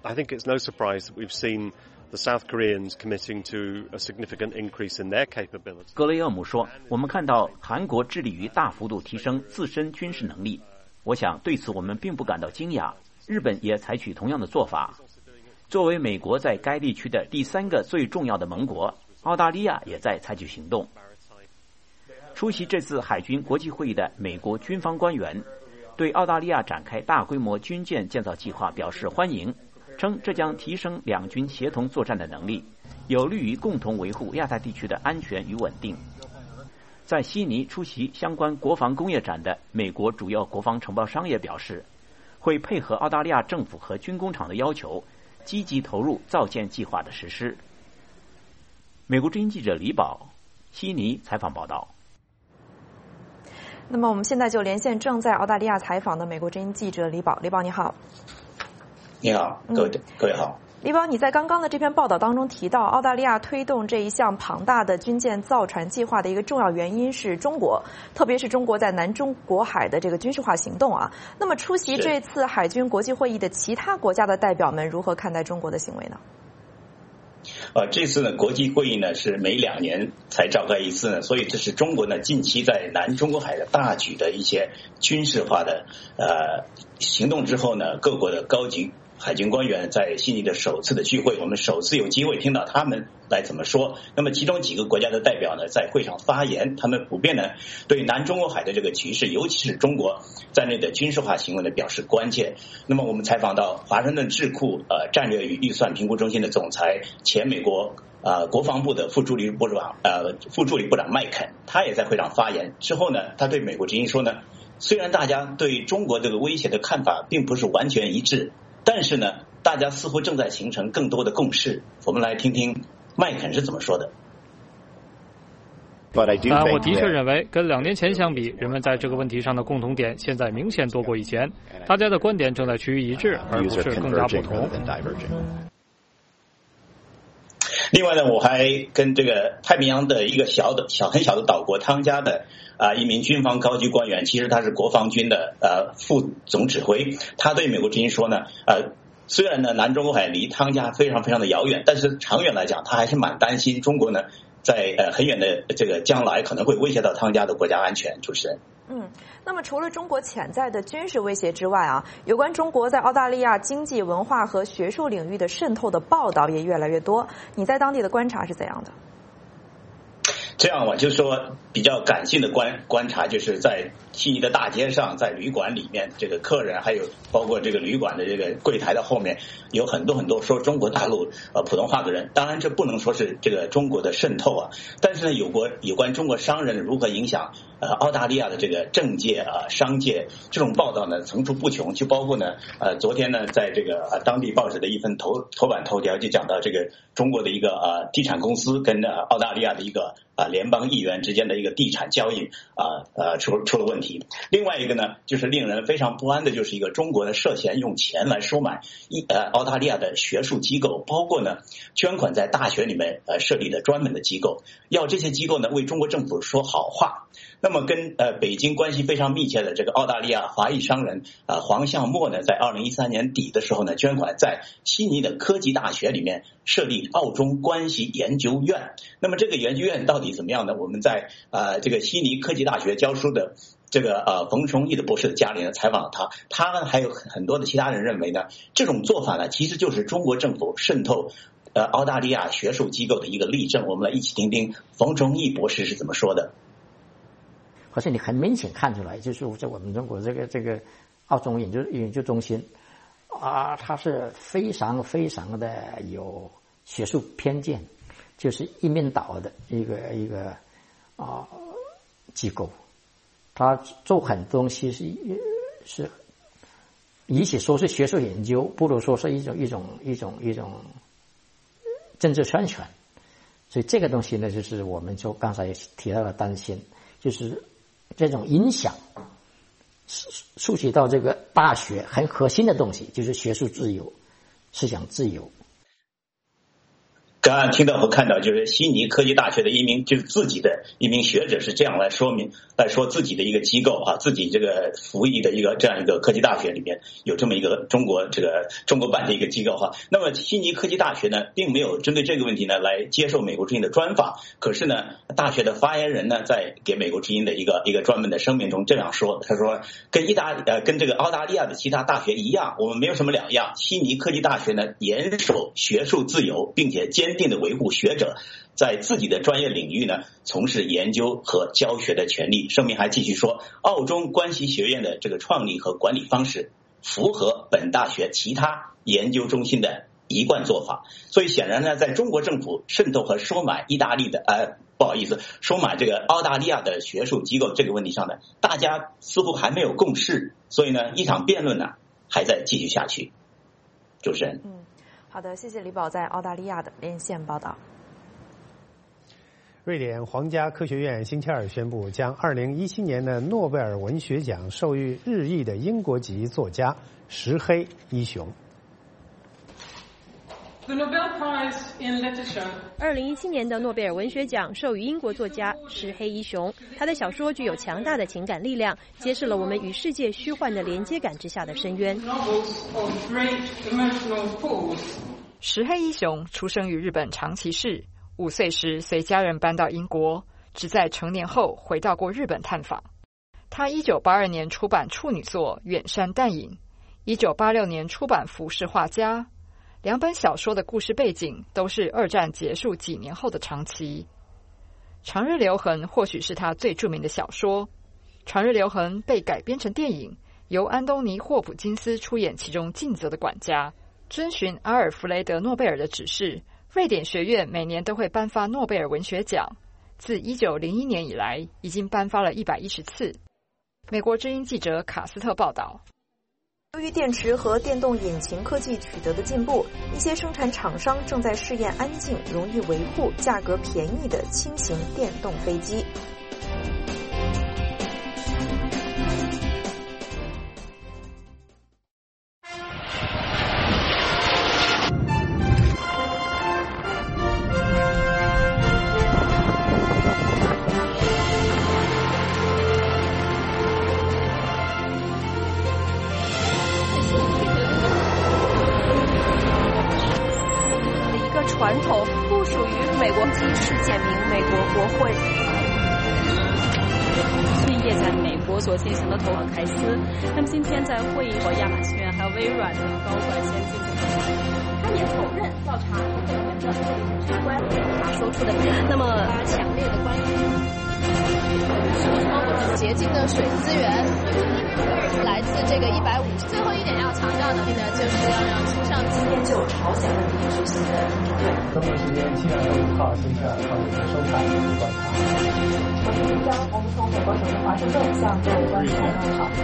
I think it's no surprise that we've seen the South Koreans committing to a significant increase in their capability. 格雷厄姆说，我们看到韩国致力于大幅度提升自身军事能力，我想对此我们并不感到惊讶。日本也采取同样的做法。作为美国在该地区的第三个最重要的盟国，澳大利亚也在采取行动。出席这次海军国际会议的美国军方官员对澳大利亚展开大规模军舰建造计划表示欢迎，称这将提升两军协同作战的能力，有利于共同维护亚太地区的安全与稳定。在悉尼出席相关国防工业展的美国主要国防承包商也表示，会配合澳大利亚政府和军工厂的要求，积极投入造舰计划的实施。美国之音记者李宝，悉尼采访报道。 那么我们现在就连线正在澳大利亚采访的美国之音记者李宝。李宝你好。 你好，各位、嗯、各位好。 李宝，你在刚刚的这篇报道当中提到，澳大利亚推动这一项庞大的军舰造船计划的一个重要原因是中国，特别是中国在南中国海的这个军事化行动啊。那么出席这次海军国际会议的其他国家的代表们如何看待中国的行为呢？ 呃，这次呢，国际会议呢是每两年才召开一次呢，所以这是中国呢近期在南中国海的大举的一些军事化的呃行动之后呢，各国的高级海军官员在悉尼的首次的聚会，我们首次有机会听到他们来怎么说。那么其中几个国家的代表呢，在会上发言，他们普遍呢对南中国海的这个局势，尤其是中国在内的军事化行为呢表示关切。那么我们采访到华盛顿智库呃战略与预算评估中心的总裁，前美国呃国防部的副助理部长呃副助理部长麦肯，他也在会上发言。之后呢，他对美国之音说呢，虽然大家对中国这个威胁的看法并不是完全一致，但是呢，大家似乎正在形成更多的共识。我们来听听麦肯是怎么说的。 啊，我的确认为，跟两年前相比，人们在这个问题上的共同点现在明显多过以前，大家的观点正在趋于一致，而不是更加不同。 另外呢，我还跟这个太平洋的一个小的小很小的岛国汤加的啊、呃、一名军方高级官员，其实他是国防军的呃副总指挥，他对美国之音说呢，呃虽然呢南中国海离汤加非常非常的遥远，但是长远来讲，他还是蛮担心中国呢在呃很远的这个将来可能会威胁到汤加的国家安全。主持人。 嗯，那么除了中国潜在的军事威胁之外啊，有关中国在澳大利亚经济、文化和学术领域的渗透的报道也越来越多。你在当地的观察是怎样的？ 这样我就说比较感性的观观察，就是在悉尼的大街上，在旅馆里面，这个客人还有包括这个旅馆的这个柜台的后面，有很多很多说中国大陆呃普通话的人。当然这不能说是这个中国的渗透啊，但是呢，有过有关中国商人如何影响呃澳大利亚的这个政界啊、呃、商界，这种报道呢层出不穷。就包括呢呃昨天呢在这个呃当地报纸的一份头头版头条就讲到这个中国的一个呃地产公司跟呃澳大利亚的一个啊、呃、联邦议员之间的一个地产交易啊 呃, 呃出出了问题。另外一个呢，就是令人非常不安的，就是一个中国的涉嫌用钱来收买一呃澳大利亚的学术机构，包括呢捐款在大学里面呃设立的专门的机构，要这些机构呢为中国政府说好话。那么跟呃北京关系非常密切的这个澳大利亚华裔商人啊、呃、黄向墨呢，在二零一三年底的时候呢，捐款在悉尼的科技大学里面设立澳中关系研究院。那么这个研究院到底怎么样呢？我们在呃这个悉尼科技大学教书的这个呃冯崇义的博士的家里呢采访了他，他呢还有很多的其他人认为呢，这种做法呢其实就是中国政府渗透呃澳大利亚学术机构的一个例证。我们来一起听听冯崇义博士是怎么说的。 而且你很明显看出来，就是在我们中国这个这个澳中研究研究中心啊，它是非常非常的有学术偏见，就是一面倒的一个一个啊机构。他做很多东西是是，与其说是学术研究，不如说是一种一种一种一种政治宣传。所以这个东西呢，就是我们就刚才提到的担心，就是这种影响触及到这个大学很核心的东西，就是学术自由、思想自由。 刚刚听到和看到，就是悉尼科技大学的一名就是自己的一名学者是这样来说明来说自己的一个机构啊，自己这个服役的一个这样一个科技大学里面有这么一个中国这个中国版的一个机构哈。那么悉尼科技大学呢，并没有针对这个问题呢来接受美国之音的专访，可是呢，大学的发言人呢在给美国之音的一个一个专门的声明中这样说，他说跟意大呃跟这个澳大利亚的其他大学一样，我们没有什么两样。悉尼科技大学呢严守学术自由，并且坚定的维护学者在自己的专业领域呢从事研究和教学的权利。声明还继续说，澳中关系学院的这个创立和管理方式符合本大学其他研究中心的一贯做法。所以显然呢，在中国政府渗透和收买意大利的呃不好意思收买这个澳大利亚的学术机构这个问题上呢，大家似乎还没有共识，所以呢一场辩论呢还在继续下去。主持人。 嗯，好的，谢谢李宝在澳大利亚的连线报道。 瑞典皇家科学院星期二宣布，将二零一七年的诺贝尔文学奖授予日裔的英国籍作家石黑一雄。 二零一七年的诺贝尔文学奖授予英国作家石黑一雄，他的小说具有强大的情感力量，揭示了我们与世界虚幻的连接感之下的深渊。 石黑一雄出生于日本长崎市，五岁时随家人搬到英国，只在成年后回到过日本探访。他一九八二年出版处女作《远山淡影》，一九八六年出版《浮世画家》。两本小说的故事背景都是二战结束几年后的长崎。《长日留痕》或许是他最著名的小说，《长日留痕》被改编成电影，由安东尼·霍普金斯出演其中尽责的管家。遵循阿尔弗雷德·诺贝尔的指示，瑞典学院每年都会颁发诺贝尔文学奖，自一九零一年以来已经颁发了一百一十次。美国之音记者卡斯特报道。 由于电池和电动引擎科技取得的进步，一些生产厂商正在试验安静、容易维护、价格便宜的轻型电动飞机。传统不属于美国机事件名美国国会。 是业在美国所进行的投行凯斯，他们今天在会议和亚马逊还有微软的高管先进行讨论。 他也否认调查人员的相关他说出的那么强烈的关于洁净的水资源来自这个一百五十。最后一点要强调的呢，就是要让青少年今天就朝鲜问题举行的听证会。 中国时间七月五号星期二上午收看观察。 我是即将我们从美国首都华盛顿向各位观众问好。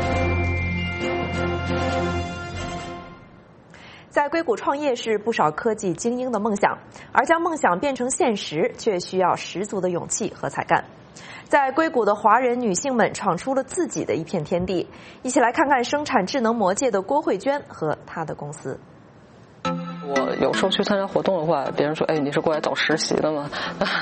在硅谷创业是不少科技精英的梦想，而将梦想变成现实，却需要十足的勇气和才干。在硅谷的华人女性们闯出了自己的一片天地，一起来看看生产智能魔戒的郭慧娟和她的公司。 我有时候去参加活动的话，别人说：“哎，你是过来找实习的吗？”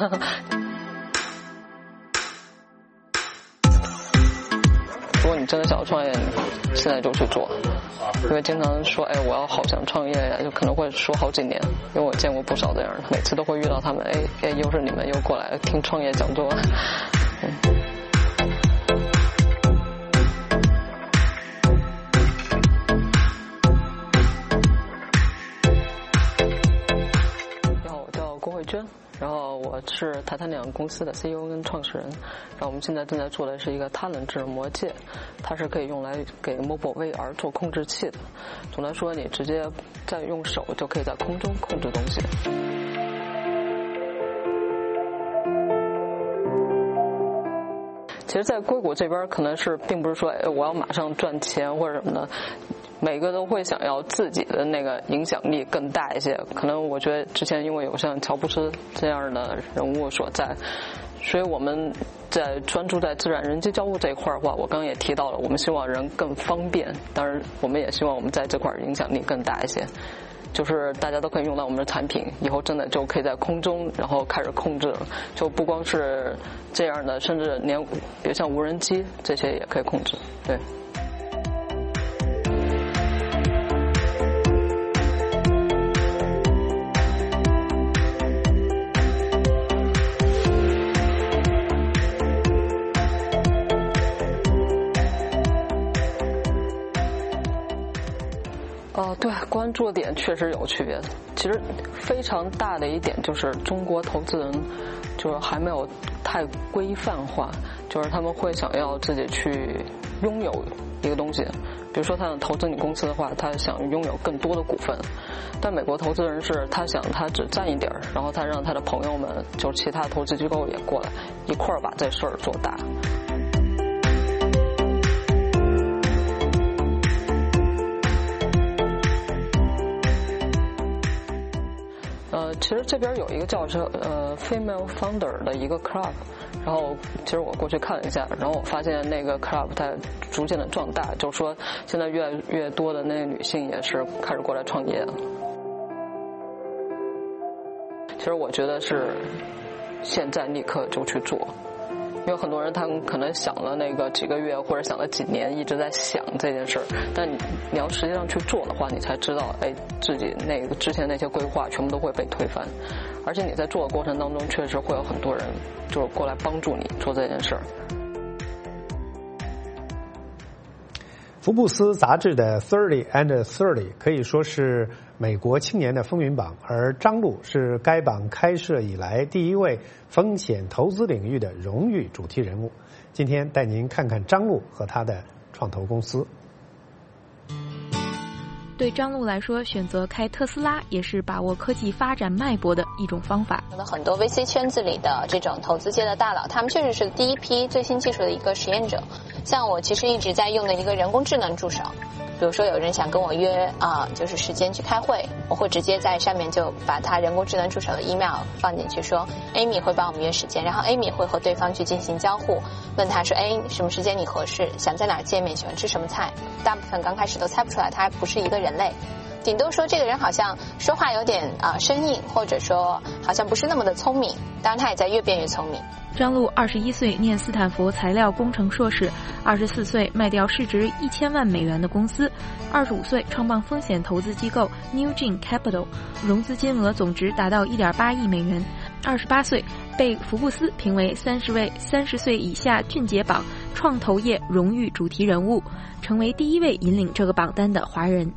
如果你真的想要创业，现在就去做。因为经常说，哎，我要好想创业呀，就可能会说好几年。因为我见过不少这样的，每次都会遇到他们，哎哎，又是你们又过来听创业讲座。嗯郭慧娟，然后我是泰坦两公司的 C E O 跟创始人，然后我们现在正在做的是一个他能智能魔戒，它是可以用来给 Mobile V R 做控制器的。总的说，你直接在用手就可以在空中控制东西。其实，在硅谷这边，可能是并不是说，哎，我要马上赚钱或者什么的。每个都会想要自己的那个影响力更大一些，可能我觉得之前因为有像乔布斯这样的人物所在，所以我们在专注在自然人机交互这一块的话，我刚刚也提到了，我们希望人更方便，当然我们也希望我们在这块影响力更大一些。 就是大家都可以用到我们的产品，以后真的就可以在空中然后开始控制了，就不光是这样的，甚至连比如像无人机这些也可以控制，对。哦，对，关注的点确实有区别。其实非常大的一点就是中国投资人就是还没有太规范化，就是他们会想要自己去拥有一个东西。比如说他想投资你公司的话，他想拥有更多的股份。但美国投资人是他想他只占一点，然后他让他的朋友们，就其他投资机构也过来一块儿把这事儿做大。呃，其实这边有一个叫做呃 Female Founder 的一个 club， 然后其实我过去看了一下，然后我发现那个 club 它逐渐的壮大，就是说现在越来越多的那个女性也是开始过来创业了。其实我觉得是现在立刻就去做。因为很多人他们可能想了那个几个月或者想了几年，一直在想这件事儿，但你你要实际上去做的话，你才知道，哎，自己那个之前那些规划全部都会被推翻，而且你在做的过程当中，确实会有很多人就是过来帮助你做这件事儿。 福布斯杂志的 Thirty and Thirty 可以说是美国青年的风云榜，而张璐是该榜开设以来第一位风险投资领域的荣誉主题人物。今天带您看看张璐和他的创投公司。 对张璐来说，选择开特斯拉也是把握科技发展脉搏的一种方法。 很多 V C 圈子里的这种投资界的大佬，他们确实是第一批最新技术的一个实验者。像我其实一直在用的一个人工智能助手，比如说有人想跟我约啊、呃，就是时间去开会，我会直接在上面就把他人工智能助手的 email 放进去，说 Amy 会帮我们约时间，然后 Amy 会和对方去进行交互，问他说，哎，什么时间你合适，想在哪儿见面，喜欢吃什么菜。大部分刚开始都猜不出来，他不是一个人类。顶多说这个人好像说话有点啊、呃、生硬，或者说好像不是那么的聪明，当然他也在越变越聪明。 张璐二十一岁念斯坦福材料工程硕士，二十四岁卖掉市值一千万美元的公司，二十五岁创办风险投资机构 Newgen Capital， 融资金额总值达到一点八亿美元。二十八岁被福布斯评为三十位三十岁以下俊杰榜创投业荣誉主题人物，成为第一位引领这个榜单的华人。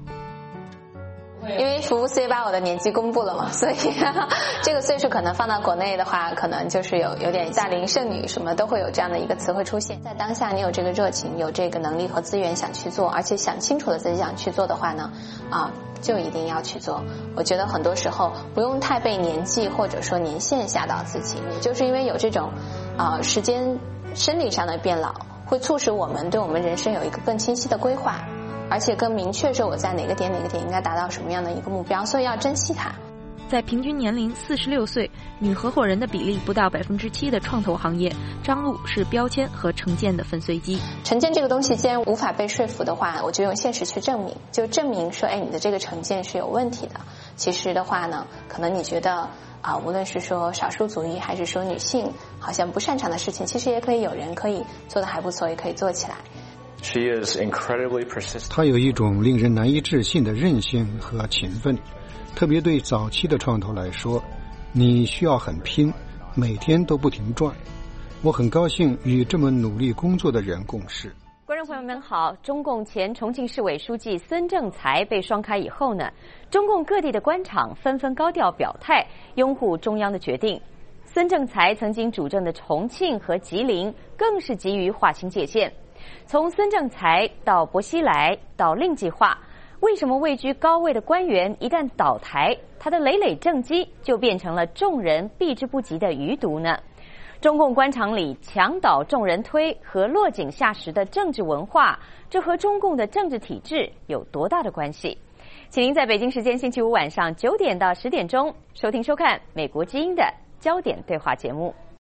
因为福布斯也把我的年纪公布了嘛，所以这个岁数可能放到国内的话，可能就是有有点大龄剩女什么都会有这样的一个词汇出现。在当下你有这个热情，有这个能力和资源想去做，而且想清楚了自己想去做的话呢，啊，就一定要去做。我觉得很多时候不用太被年纪或者说年限吓到自己，就是因为有这种啊时间生理上的变老，会促使我们对我们人生有一个更清晰的规划。而且更明确说我在哪个点哪个点应该达到什么样的一个目标，所以要珍惜它。 在平均年龄四十六岁、女合伙人的比例不到百分之七的创投行业，张璐是标签和成见的粉碎机。 成见这个东西既然无法被说服的话，我就用现实去证明，就证明说，哎，你的这个成见是有问题的。其实的话呢，可能你觉得啊，无论是说少数族裔还是说女性好像不擅长的事情，其实也可以有人可以做得还不错，也可以做起来。 She is incredibly persistent. 她有一种令人难以置信的韧性和勤奋，特别对早期的创投来说，你需要很拼，每天都不停转。我很高兴与这么努力工作的人共事。 观众朋友们好，中共前重庆市委书记孙政才被双开以后呢，中共各地的官场纷纷高调表态，拥护中央的决定。孙政才曾经主政的重庆和吉林更是急于划清界限。从孙政才到薄熙来到令计划，为什么位居高位的官员一旦倒台，他的累累政绩就变成了众人避之不及的余毒呢？中共官场里墙倒众人推和落井下石的政治文化，这和中共的政治体制有多大的关系？请您在北京时间星期五晚上九点到十点钟收听收看美国之音的焦点对话节目。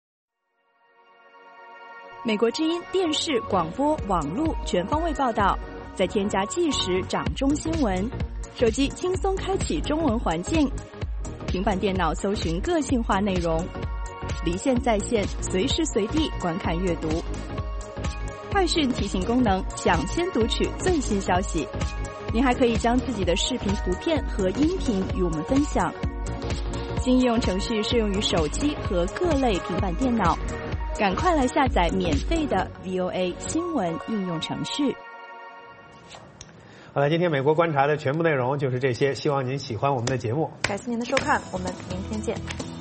美国之音电视、广播、网络全方位报道，再添加即时掌中新闻， 手机轻松开启中文环境，平板电脑搜寻个性化内容，离线在线，随时随地观看阅读。快讯提醒功能，抢先读取最新消息。您还可以将自己的视频、图片和音频与我们分享。新应用程序适用于手机和各类平板电脑，赶快来下载免费的 V O A 新闻应用程序。 好了，今天美国观察的全部内容就是这些，希望您喜欢我们的节目。 感谢您的收看，我们明天见。